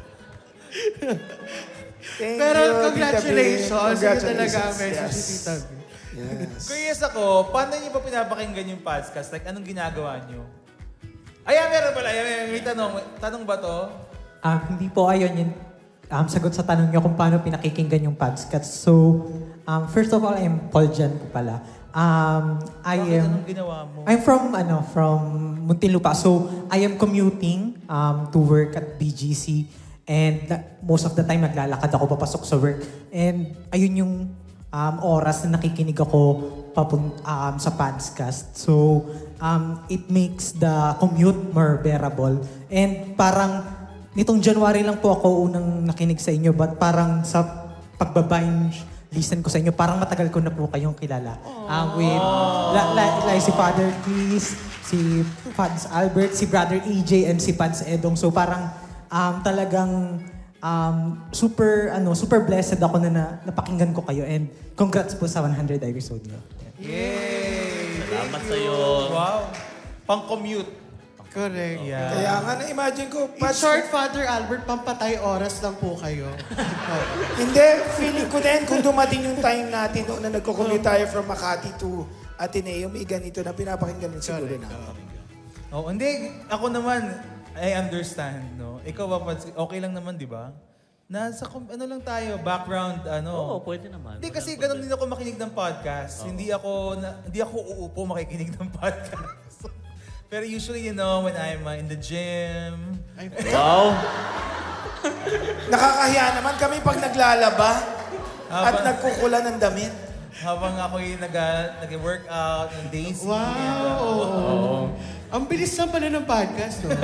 Thank Pero you, congratulations. Tita B. Yun talaga ang message Yes. si Tita B. Yes. Curious ako, paano niyo ba pinapakinggan yung podcast? Like, anong ginagawa niyo? Ayan, meron pala. Ayan, may, may tanong. Tanong ba to? Um, hindi po ayun yung um, sagot sa tanong niyo kung paano pinakikinggan yung podcast. So, um, first of all, I'm Paul Jan po pala. Um, I Bakit am... anong ginawa mo? I'm from, ano, from Muntinlupa. So, I am commuting um, to work at B G C. And na- most of the time, naglalakad ako papasok sa work. And ayun yung um, oras na nakikinig ako papun- um, sa podcast. So, um, it makes the commute more bearable. And parang, nitong January lang po ako unang nakinig sa inyo. But parang sa pagbabind listen ko sa inyo, parang matagal ko na po kayong kilala. Um, with, la, la, like si Father Chris, si Pads Albert, si Brother E J, and si Pads Edong. So parang um, talagang um, super, ano, super blessed ako na, na napakinggan ko kayo. And congrats po sa one hundred episode nyo. Yay! Salamat Thank sa'yo. you. Wow. Pang-commute. Correct. Yeah. Kaya nga, na-imagine ko, In Pat, short, Father Albert, pampatay oras lang po kayo. Oh. hindi, feeling ko din kung dumating yung time natin noon na nagko-commute tayo from Makati to Ateneo, may ganito na pinapakinggan din siguro na. Oh, hindi. Ako naman, I understand, no? Ikaw ba, Pads, okay lang naman, di ba? Nasa, com- ano lang tayo, background, ano? Oo, pwede naman. Hindi, kasi Walang ganun din ako makinig ng podcast. Hindi ako, na, hindi ako uupo makikinig ng podcast. Pero usually, you know, when I'm uh, in the gym, Wow! Nakakahiya naman kami pag naglalaba at Habang- nagkukula ng damit. habang ako'y nag, nag-workout ng Daisy. Wow! and, uh, Ang bilis lang pala ng podcast, no?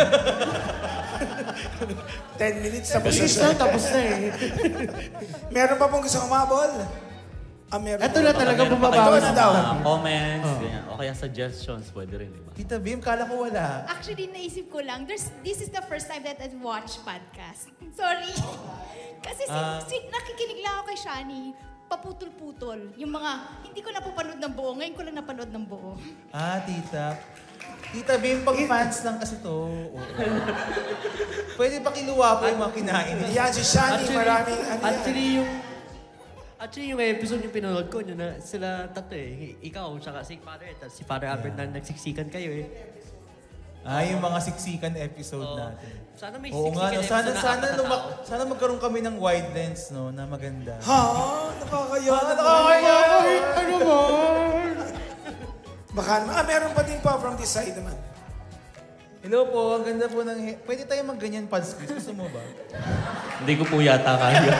ten minutes tapos na Bilis siya. lang, tapos na eh. Meron pa pong gusto umabol? Ah, meron Ito po. na talaga Meron pa bumabawas Ito kayo na ng daw. mga comments, ganyan. O kaya suggestions, pwede rin, di ba? Tita Bim, kala ko wala. Actually, naisip ko lang, there's, this is the first time that I watch podcast. Sorry. Kasi si, Ah. si, nakikinig lang ako kay Shani, paputol-putol. Yung mga, hindi ko napapanood ng buo, ngayon ko lang napanood ng buo. Ah, tita. Tita Bim, pag fans lang kasi to. Oo. Pwede ba kiluwa po yung mga kinain niya? Yan, si Shani, maraming ano yan. Actually, yung... Actually, yung episode yung pinanood ko, yun na sila tatlo eh. Ikaw, tsaka si Father, tapos si Father Albert na nagsiksikan kayo eh. Ah, yung mga siksikan episode Oo. natin. Sana may Oo nga, no? siksikan Sana, episode na sana, apat na luma- tao. sana magkaroon kami ng wide lens, no? Na maganda. Ha? Nakakaya. Ah, nakakaya. Ano mo? Baka naman. Ah, meron pa din pa from this side naman. Hello po, ang ganda po ng... he- Pwede tayo magganyan, Pads Chris. Gusto mo ba? Hindi ko po yata kaya.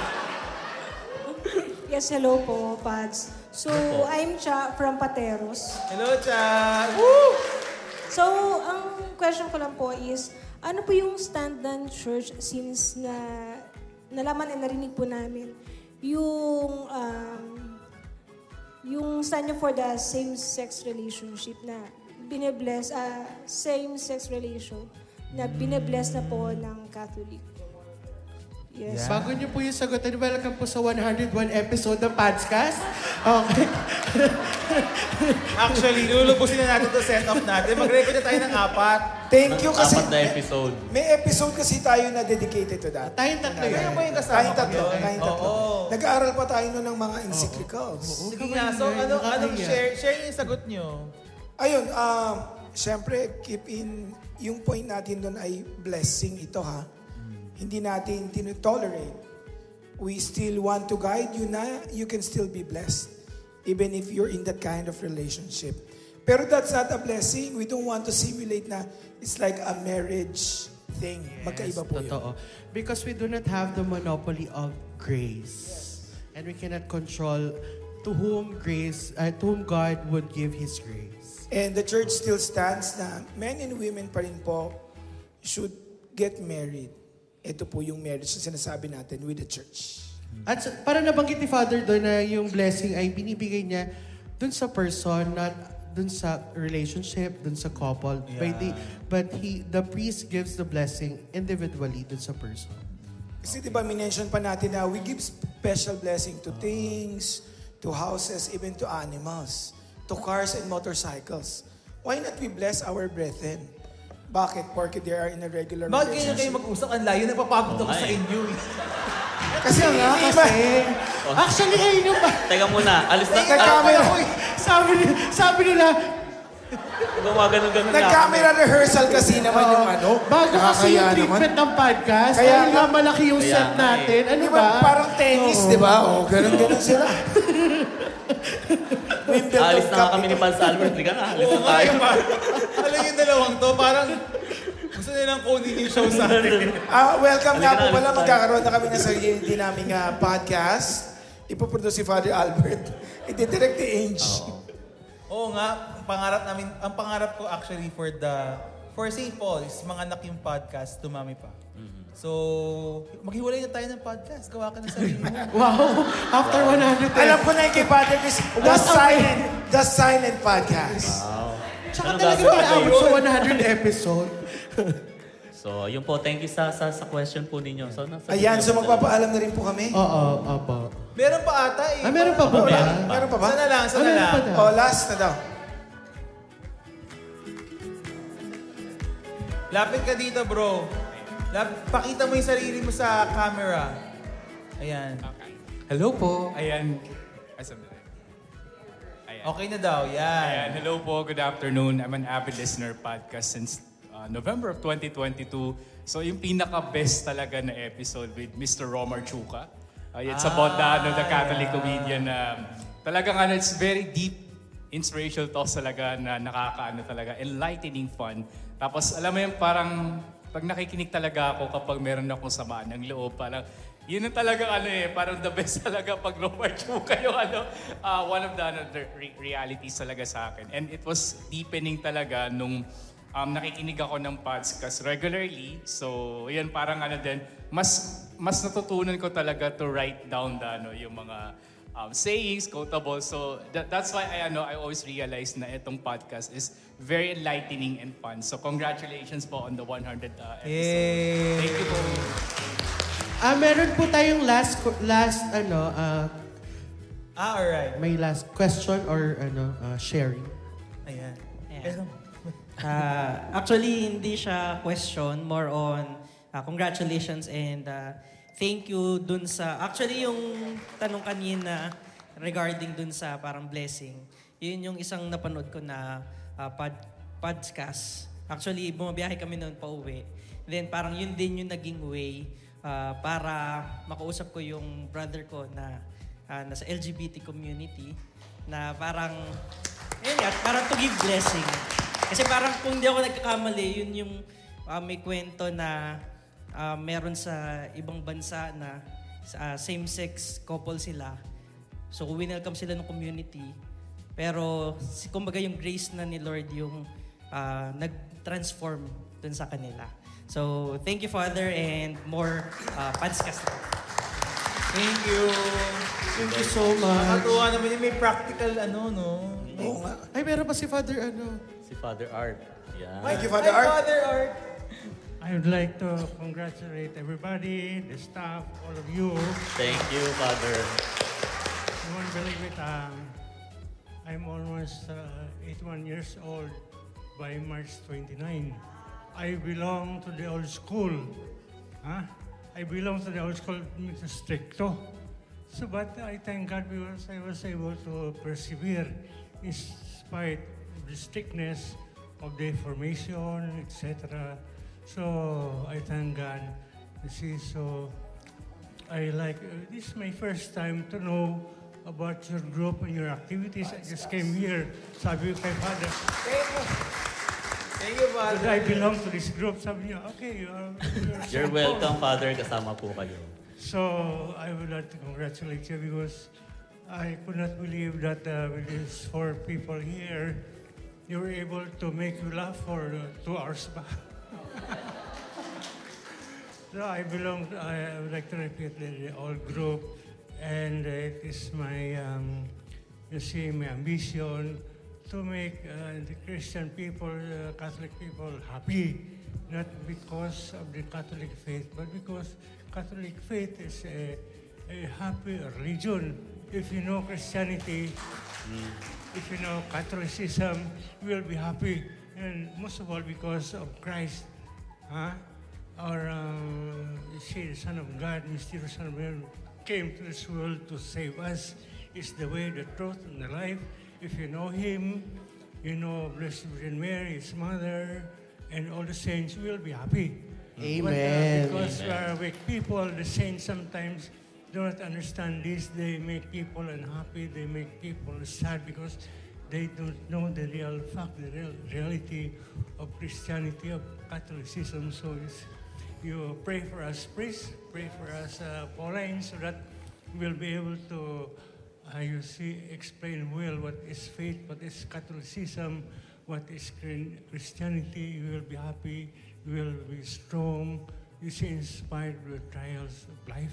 Yes, hello po, Pads. So, I'm Cha from Pateros. Hello, Cha! Woo! So, ang question ko lang po is, ano po yung stand ng church since na nalaman at narinig po namin yung um, yung stand niyo for the same-sex relationship na bine-bless, uh, same-sex relation na bine-bless na po ng Catholic. Yes. Bago niyo po yung sagutin, welcome po sa one hundred one episode ng Padscast. Okay. Actually, lulubusin na natin to set off natin. Mag-record na tayo ng apat. Thank you ng kasi apat na episode. may episode kasi tayo na dedicated to that. Tayong tatlo yan. Kayo mo yung kasama Tayong tatlo. ko yun. Tayong tatlo. Oo. Nag-aaral pa tayo nun ng mga encyclicals. Sige nga, so ano, anong share, share yung sagot nyo? Ayun, um, syempre, keep in, yung point natin doon ay blessing ito ha. Hindi natin tinotolerate. We still want to guide you na you can still be blessed. Even if you're in that kind of relationship. Pero that's not a blessing. We don't want to simulate na it's like a marriage thing. Magkaiba po yun. Totoo. Because we do not have the monopoly of grace. And we cannot control to whom grace, uh, to whom God would give His grace. And the church still stands na men and women pa rin po should get married. Ito po yung marriage na sinasabi natin with the church. At sa- para nabanggit ni Father doon na yung blessing ay binibigay niya doon sa person, not doon sa relationship, doon sa couple. By the, but he, the priest gives the blessing individually doon sa person. Kasi di ba minention pa natin na we give special blessing to things, to houses, even to animals, to cars and motorcycles. Why not we bless our brethren? Bakit? Porque they are in a regular Bakit ganyan kayo relationship. mag-usap? Ang layo, napapagod ako sa inyo. eh. Kasi nga, Kasi, actually, ayun yung ba? Teka muna, alis na. Nag-camera, Sabi, ni- sabi nila, Gumagano-gano na. nag-camera rehearsal kasi naman yung ano. bago kasi yung Nakakaya naman. treatment ng podcast, Kaya kaya nga nga- malaki yung Kaya set nga eh. natin. Ano Di ba? ba? Parang tennis, di ba? O, ganun-ganun sila. Wimbledon Alis na nga Cup kami ni ito. Pans Albert. Hindi ka na, alis Oo na nga, tayo. yung pa- alam yung dalawang to, parang gusto nilang kunin yung show sa atin. Ah, welcome nga Halika po na, pala. alis tayo. Magkakaroon na kami ng sarili naming ah, podcast. Ipoproduce si Father Albert. Itidirect ni Ange. Oo nga, ang pangarap namin, ang pangarap ko actually for the, for Saint Paul is mga anak yung podcast, dumami pa. So, maghiwalay na tayo ng podcast. Gawa ka na sarili mo. Wow, after one hundred. Alam ko na yung kay Father Chris, The Silent, The Silent Podcast. Tsaka Anong talaga gagawin pinaabot natin? sa one hundred episode. So, yun po. Thank you sa sa, sa question po ninyo. So, nasa Ayan, so magpapaalam na rin po kami. Oo, opo. Meron pa ata eh. Ah, meron pa ba? Meron pa. Meron pa ba? Sana lang, sana Ano lang. pa daw? Oh, last na daw. Lapit ka dito, bro. Lap- pakita mo yung sarili mo sa camera. Ayan. Hello po. Ayan. Ay, sandali. Ayan. Okay na daw, yan. Ayan. Hello po. Good afternoon. I'm an avid listener podcast since uh, November of twenty twenty-two. So yung pinaka-best talaga na episode with Mister Romar Chuka. Uh, it's about the, ano, the Catholic comedian na talagang ano, it's very deep, inspirational talks talaga na nakakaano talaga, enlightening fun. Tapos alam mo yung parang pag nakikinig talaga ako kapag meron akong samaan ng loob, parang yun ang talaga ano eh, parang the best talaga pag Romar Chuka yung ano, uh, one of the, ano, the re- realities talaga sa akin. And it was deepening talaga nung um, nakikinig ako ng podcast regularly. So, yan parang ano din, mas mas natutunan ko talaga to write down the, ano, yung mga um, sayings, quotable. So, that, that's why I, ano, I always realize na itong podcast is very enlightening and fun. So, congratulations po on the one hundredth uh, episode. Yay! Thank you po. Ah, meron po tayong last, co- last, ano, ah, Ah, alright. may last question or, ano, ah, sharing. Ayan. Ayan. Pero, Ah, actually, hindi siya question. More on ah, congratulations and ah, thank you dun sa... Actually, yung tanong kanina regarding dun sa parang blessing, yun yung isang napanood ko na ah, pod, podcast. Actually, bumabiyahe kami noon pa uwi. Then parang yun din yung naging way ah, para makausap ko yung brother ko na ah, nasa L G B T community na parang, yun nga, parang to give blessing. Kasi parang kung di ako nagkakamali, yun yung ah, may kwento na ah, meron sa ibang bansa na ah, same-sex couple sila. So, winelcome sila ng community. Pero, si- kumbaga yung grace na ni Lord yung ah, nag-transform dun sa kanila. So, thank you, Father, and more uh, podcast. thank you. Thank you so much. Nakatuwa naman yung may practical ano, no? Oo nga. Ay, meron pa si Father, ano. Si Father Art. Yan. Thank you, Father Hi, Art. Father Art. I would like to congratulate everybody, the staff, all of you. Thank you, Father. You won't believe it, um, I'm almost uh, eighty-one years old by March twenty-ninth. I belong to the old school. Huh? I belong to the old school, Mister Stricto. So, but I thank God because I was able to persevere in spite of the strictness of the formation, et cetera. So, I thank God. You see, so I like, uh, this is my first time to know about your group and your activities. I just came here. Sabi ko kay Father, Thank you, Father. that I belong to this group. Sabi niya, okay, you are, you're, so You're cool." welcome, Father. Kasama po kayo. So I would like to congratulate you because I could not believe that uh, with these four people here, you were able to make you laugh for uh, two hours back. So I belong, I would like to repeat the, the old group, and uh, it is my, um, you see, my ambition to make uh, the Christian people, uh, Catholic people happy, not because of the Catholic faith, but because Catholic faith is a, a happy religion. If you know Christianity, mm. if you know Catholicism, you will be happy. And most of all because of Christ. Huh? Our, uh, you see, the Son of God, mysterious Son of God, came to this world to save us. It's the way, the truth, and the life. If you know Him, you know Blessed Virgin Mary, His mother, and all the saints, you will be happy. Amen. But, uh, because Amen. we are weak people, the saints sometimes do not understand this. They make people unhappy. They make people sad because they don't know the real fact, the real reality of Christianity, of Catholicism. So it's, you pray for us, priest, pray for us, uh, Pauline, so that we'll be able to, uh, you see, explain well what is faith, what is Catholicism, what is Christianity. You will be happy, you will be strong, you see, inspired with trials of life.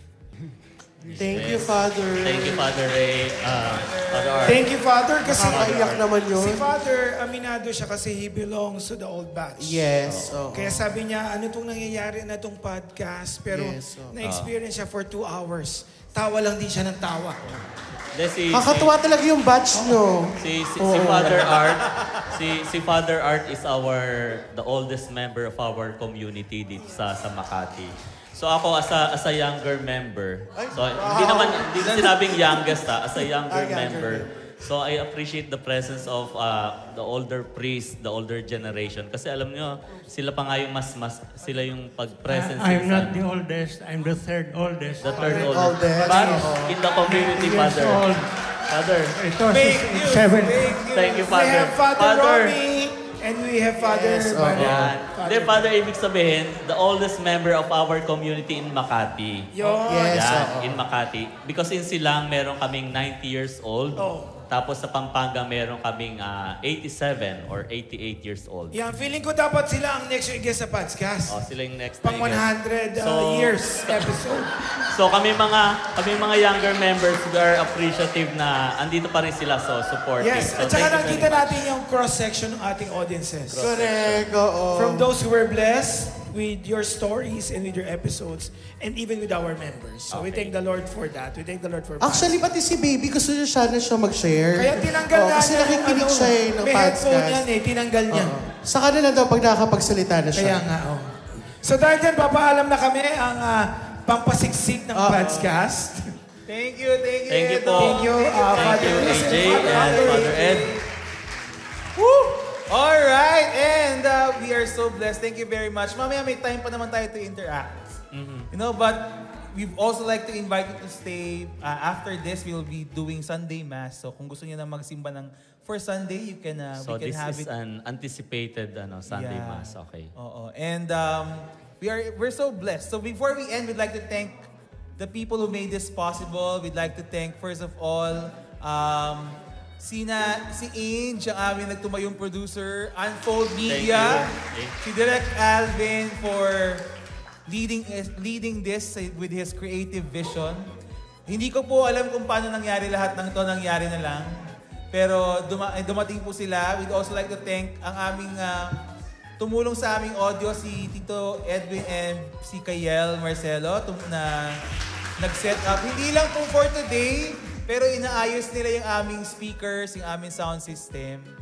Thank you, Father. Thank you, Father Ray. Uh, Father Art. Thank you, Father, kasi Nakakaiyak naman yun. si Father, aminado siya kasi he belongs to the old batch. Yes, oo. Kaya sabi niya, ano itong nangyayari na itong podcast? Pero Yes, oo. na-experience siya for two hours. Tawa lang din siya ng tawa. De, si, Kakatuwa talaga yung batch nyo. Si, si, si Oo. Father Art, si, si Father Art is our, the oldest member of our community dito sa, sa Makati. So ako as a, as a younger member, so hindi naman, hindi na sinabing youngest ha, as a younger Ah, younger member. So I appreciate the presence of uh, the older priests, the older generation. Kasi alam nyo, sila pa nga yung mas, mas sila yung pag-presence. I- I'm sa- not the oldest, I'm the third oldest. The third Father. oldest. But in the community, Years Father. old. Father. Ito, Fake si- news, seven. fake news. Thank you, We Father. have Father, Father. Romy, and we have Father Yes, oo. Bano. Yan. Hindi, Father, ibig sabihin, the oldest member of our community in Makati. Yun. Yes, Yan, oo. in Makati. Because in Silang, meron kaming ninety years old. Oh. Tapos sa Pampanga, meron kaming ah, eighty-seven or eighty-eight years old. Yan, feeling ko dapat sila ang next guest sa podcast. Oh, sila yung next Pang na one i-guest. hundred uh, So- years episode. So kami mga kami mga younger members, we are appreciative na andito pa rin sila, so supportive. Yes, So at saka thank you very nakita much. natin yung cross-section ng ating audiences. Correct, oo. From those who were blessed with your stories and with your episodes, and even with our members. So we Okay. thank the Lord for that. We thank the Lord for Actually, pati si Baby, gusto niya sana siya mag-share. Kaya tinanggal Oo, na kasi niya yung nakikinig ano, siya eh, ng may headphone podcast. yan eh, tinanggal niya. Oo. Sa kanila daw pag nakakapagsalita na siya. Kaya nga, oh. So dahil dyan, papaalam na kami ang uh, pampasiksik ng Oo. podcast. Thank you, thank you. Thank you po. Thank you, uh, Thank Father you, Chris A J Father and Albert. Father Ed. Woo! All right, and uh, we are so blessed. Thank you very much. Mamaya may time pa naman tayo to interact. You know, but we'd also like to invite you to stay. Uh, after this, we'll be doing Sunday Mass. So kung gusto niyo na magsimba ng for Sunday, you can, uh, So we can this have is it. an anticipated ano, Sunday Yeah. Mass. Okay. Oo. And um, we are we're so blessed. So before we end, we'd like to thank the people who made this possible. We'd like to thank, first of all, um, sina, si Ange, ang aming nagtumayong producer, Unfold Media, Thank you. si Direk Alvin for leading leading this with his creative vision. Hindi ko po alam kung paano nangyari lahat ng to, nangyari na lang. Pero duma, eh, dumating po sila. We'd also like to thank ang aming uh, tumulong sa aming audio, si Tito Edwin and si Kayel Marcelo tum, na nag-set up. Hindi lang po for today, pero inaayos nila yung aming speakers, yung aming sound system.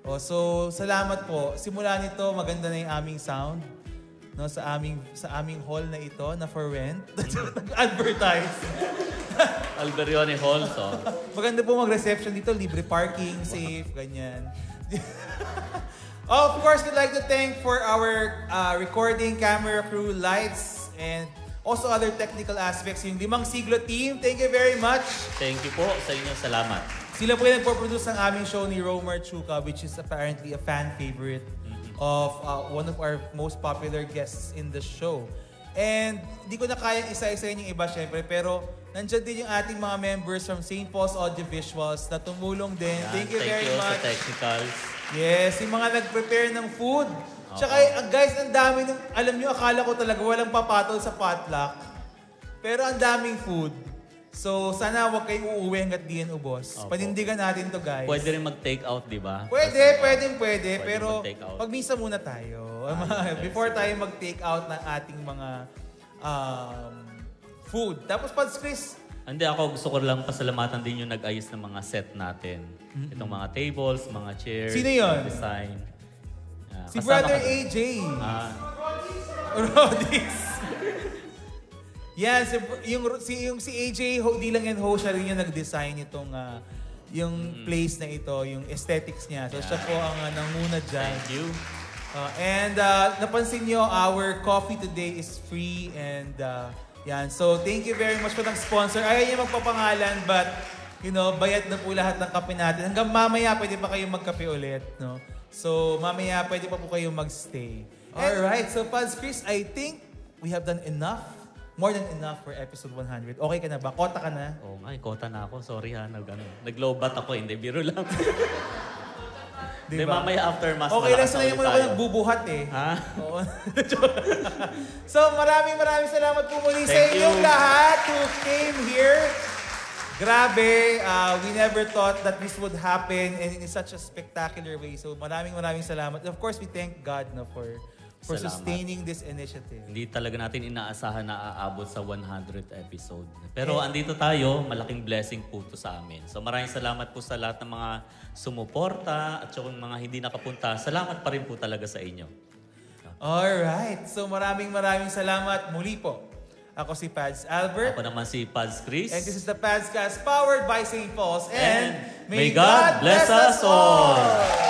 Oh, so, salamat po. Simula nito, maganda na yung aming sound. No, sa aming sa aming hall na ito, na for rent. Advertise. Alberione Hall, so. Maganda po mag-reception dito. Libre parking, safe, ganyan. Oh, of course, we'd like to thank for our uh, recording, camera crew, lights, and also other technical aspects. Yung Limang Siglo team, thank you very much. Thank you po sa inyo. Salamat. Sila po yung nagpo-produce ng aming show ni Romer Chuka, which is apparently a fan favorite of uh, one of our most popular guests in the show. And hindi ko na kayang isa-isayin yung iba syempre, pero nandiyan din yung ating mga members from Saint Paul's Audiovisuals na tumulong din. Yan, Thank you thank very you much. sa technicals. Yes, yung mga nag-prepare ng food. Tsaka uh, guys, ang dami ng, alam nyo, akala ko talaga walang papatol sa potluck. Pero ang daming food. So, sana huwag kayong uuwi hanggat di yan ubos. Opo. Panindigan natin to, guys. Pwede rin mag-take out, di ba? Pwede, pwede, pwede. Pwede Pero mag-take out. magmisa muna tayo. Before tayo mag-take out ng ating mga um, food. Tapos, Pads Chris. Hindi, ako gusto ko lang pasalamatan din yung nag-ayos ng mga set natin. Mm-hmm. Itong mga tables, mga chairs. Sino yun? Design. Uh, Si Brother A J. Ah. Rodis. Yan, si, yung, si, yung si A J, ho, di lang yan ho, siya rin yung nag-design itong uh, yung mm. place na ito, yung aesthetics niya. So, yeah. Siya po ang uh, nanguna dyan. Thank you. Uh, and uh, napansin nyo, our coffee today is free and uh, yan. So, thank you very much po ng sponsor. Ayaw niya magpapangalan, but you know, bayad na po lahat ng kape natin. Hanggang mamaya, pwede pa kayong magkape ulit, no? So, mamaya, pwede pa po kayong magstay. Alright, so Pads Chris, I think we have done enough. More than enough for episode one hundred. Okay ka na ba? Kota ka na? Oo nga, eh, kota na ako. Sorry ha, nag, ano, nag-low bat ako. Hindi, biro lang. Di Diba? mamaya after mas okay lang, malakas sanay mo ulit ako tayo. nagbubuhat eh. Ha? Oo. So maraming maraming salamat po muli sa Thank inyong you. lahat who came here. Grabe, uh, we never thought that this would happen and in such a spectacular way. So maraming maraming salamat. And of course, we thank God no, for for Salamat. sustaining this initiative. Hindi talaga natin inaasahan na aabot sa one hundredth episode. Pero andito tayo, malaking blessing po to sa amin. So maraming salamat po sa lahat ng mga sumuporta at yung mga hindi nakapunta. Salamat pa rin po talaga sa inyo. Alright, so maraming maraming salamat muli po. Ako si Pads Albert. Ako naman si Pads Chris. And this is the Padscast powered by Saint Paul's. And, And may God bless us all!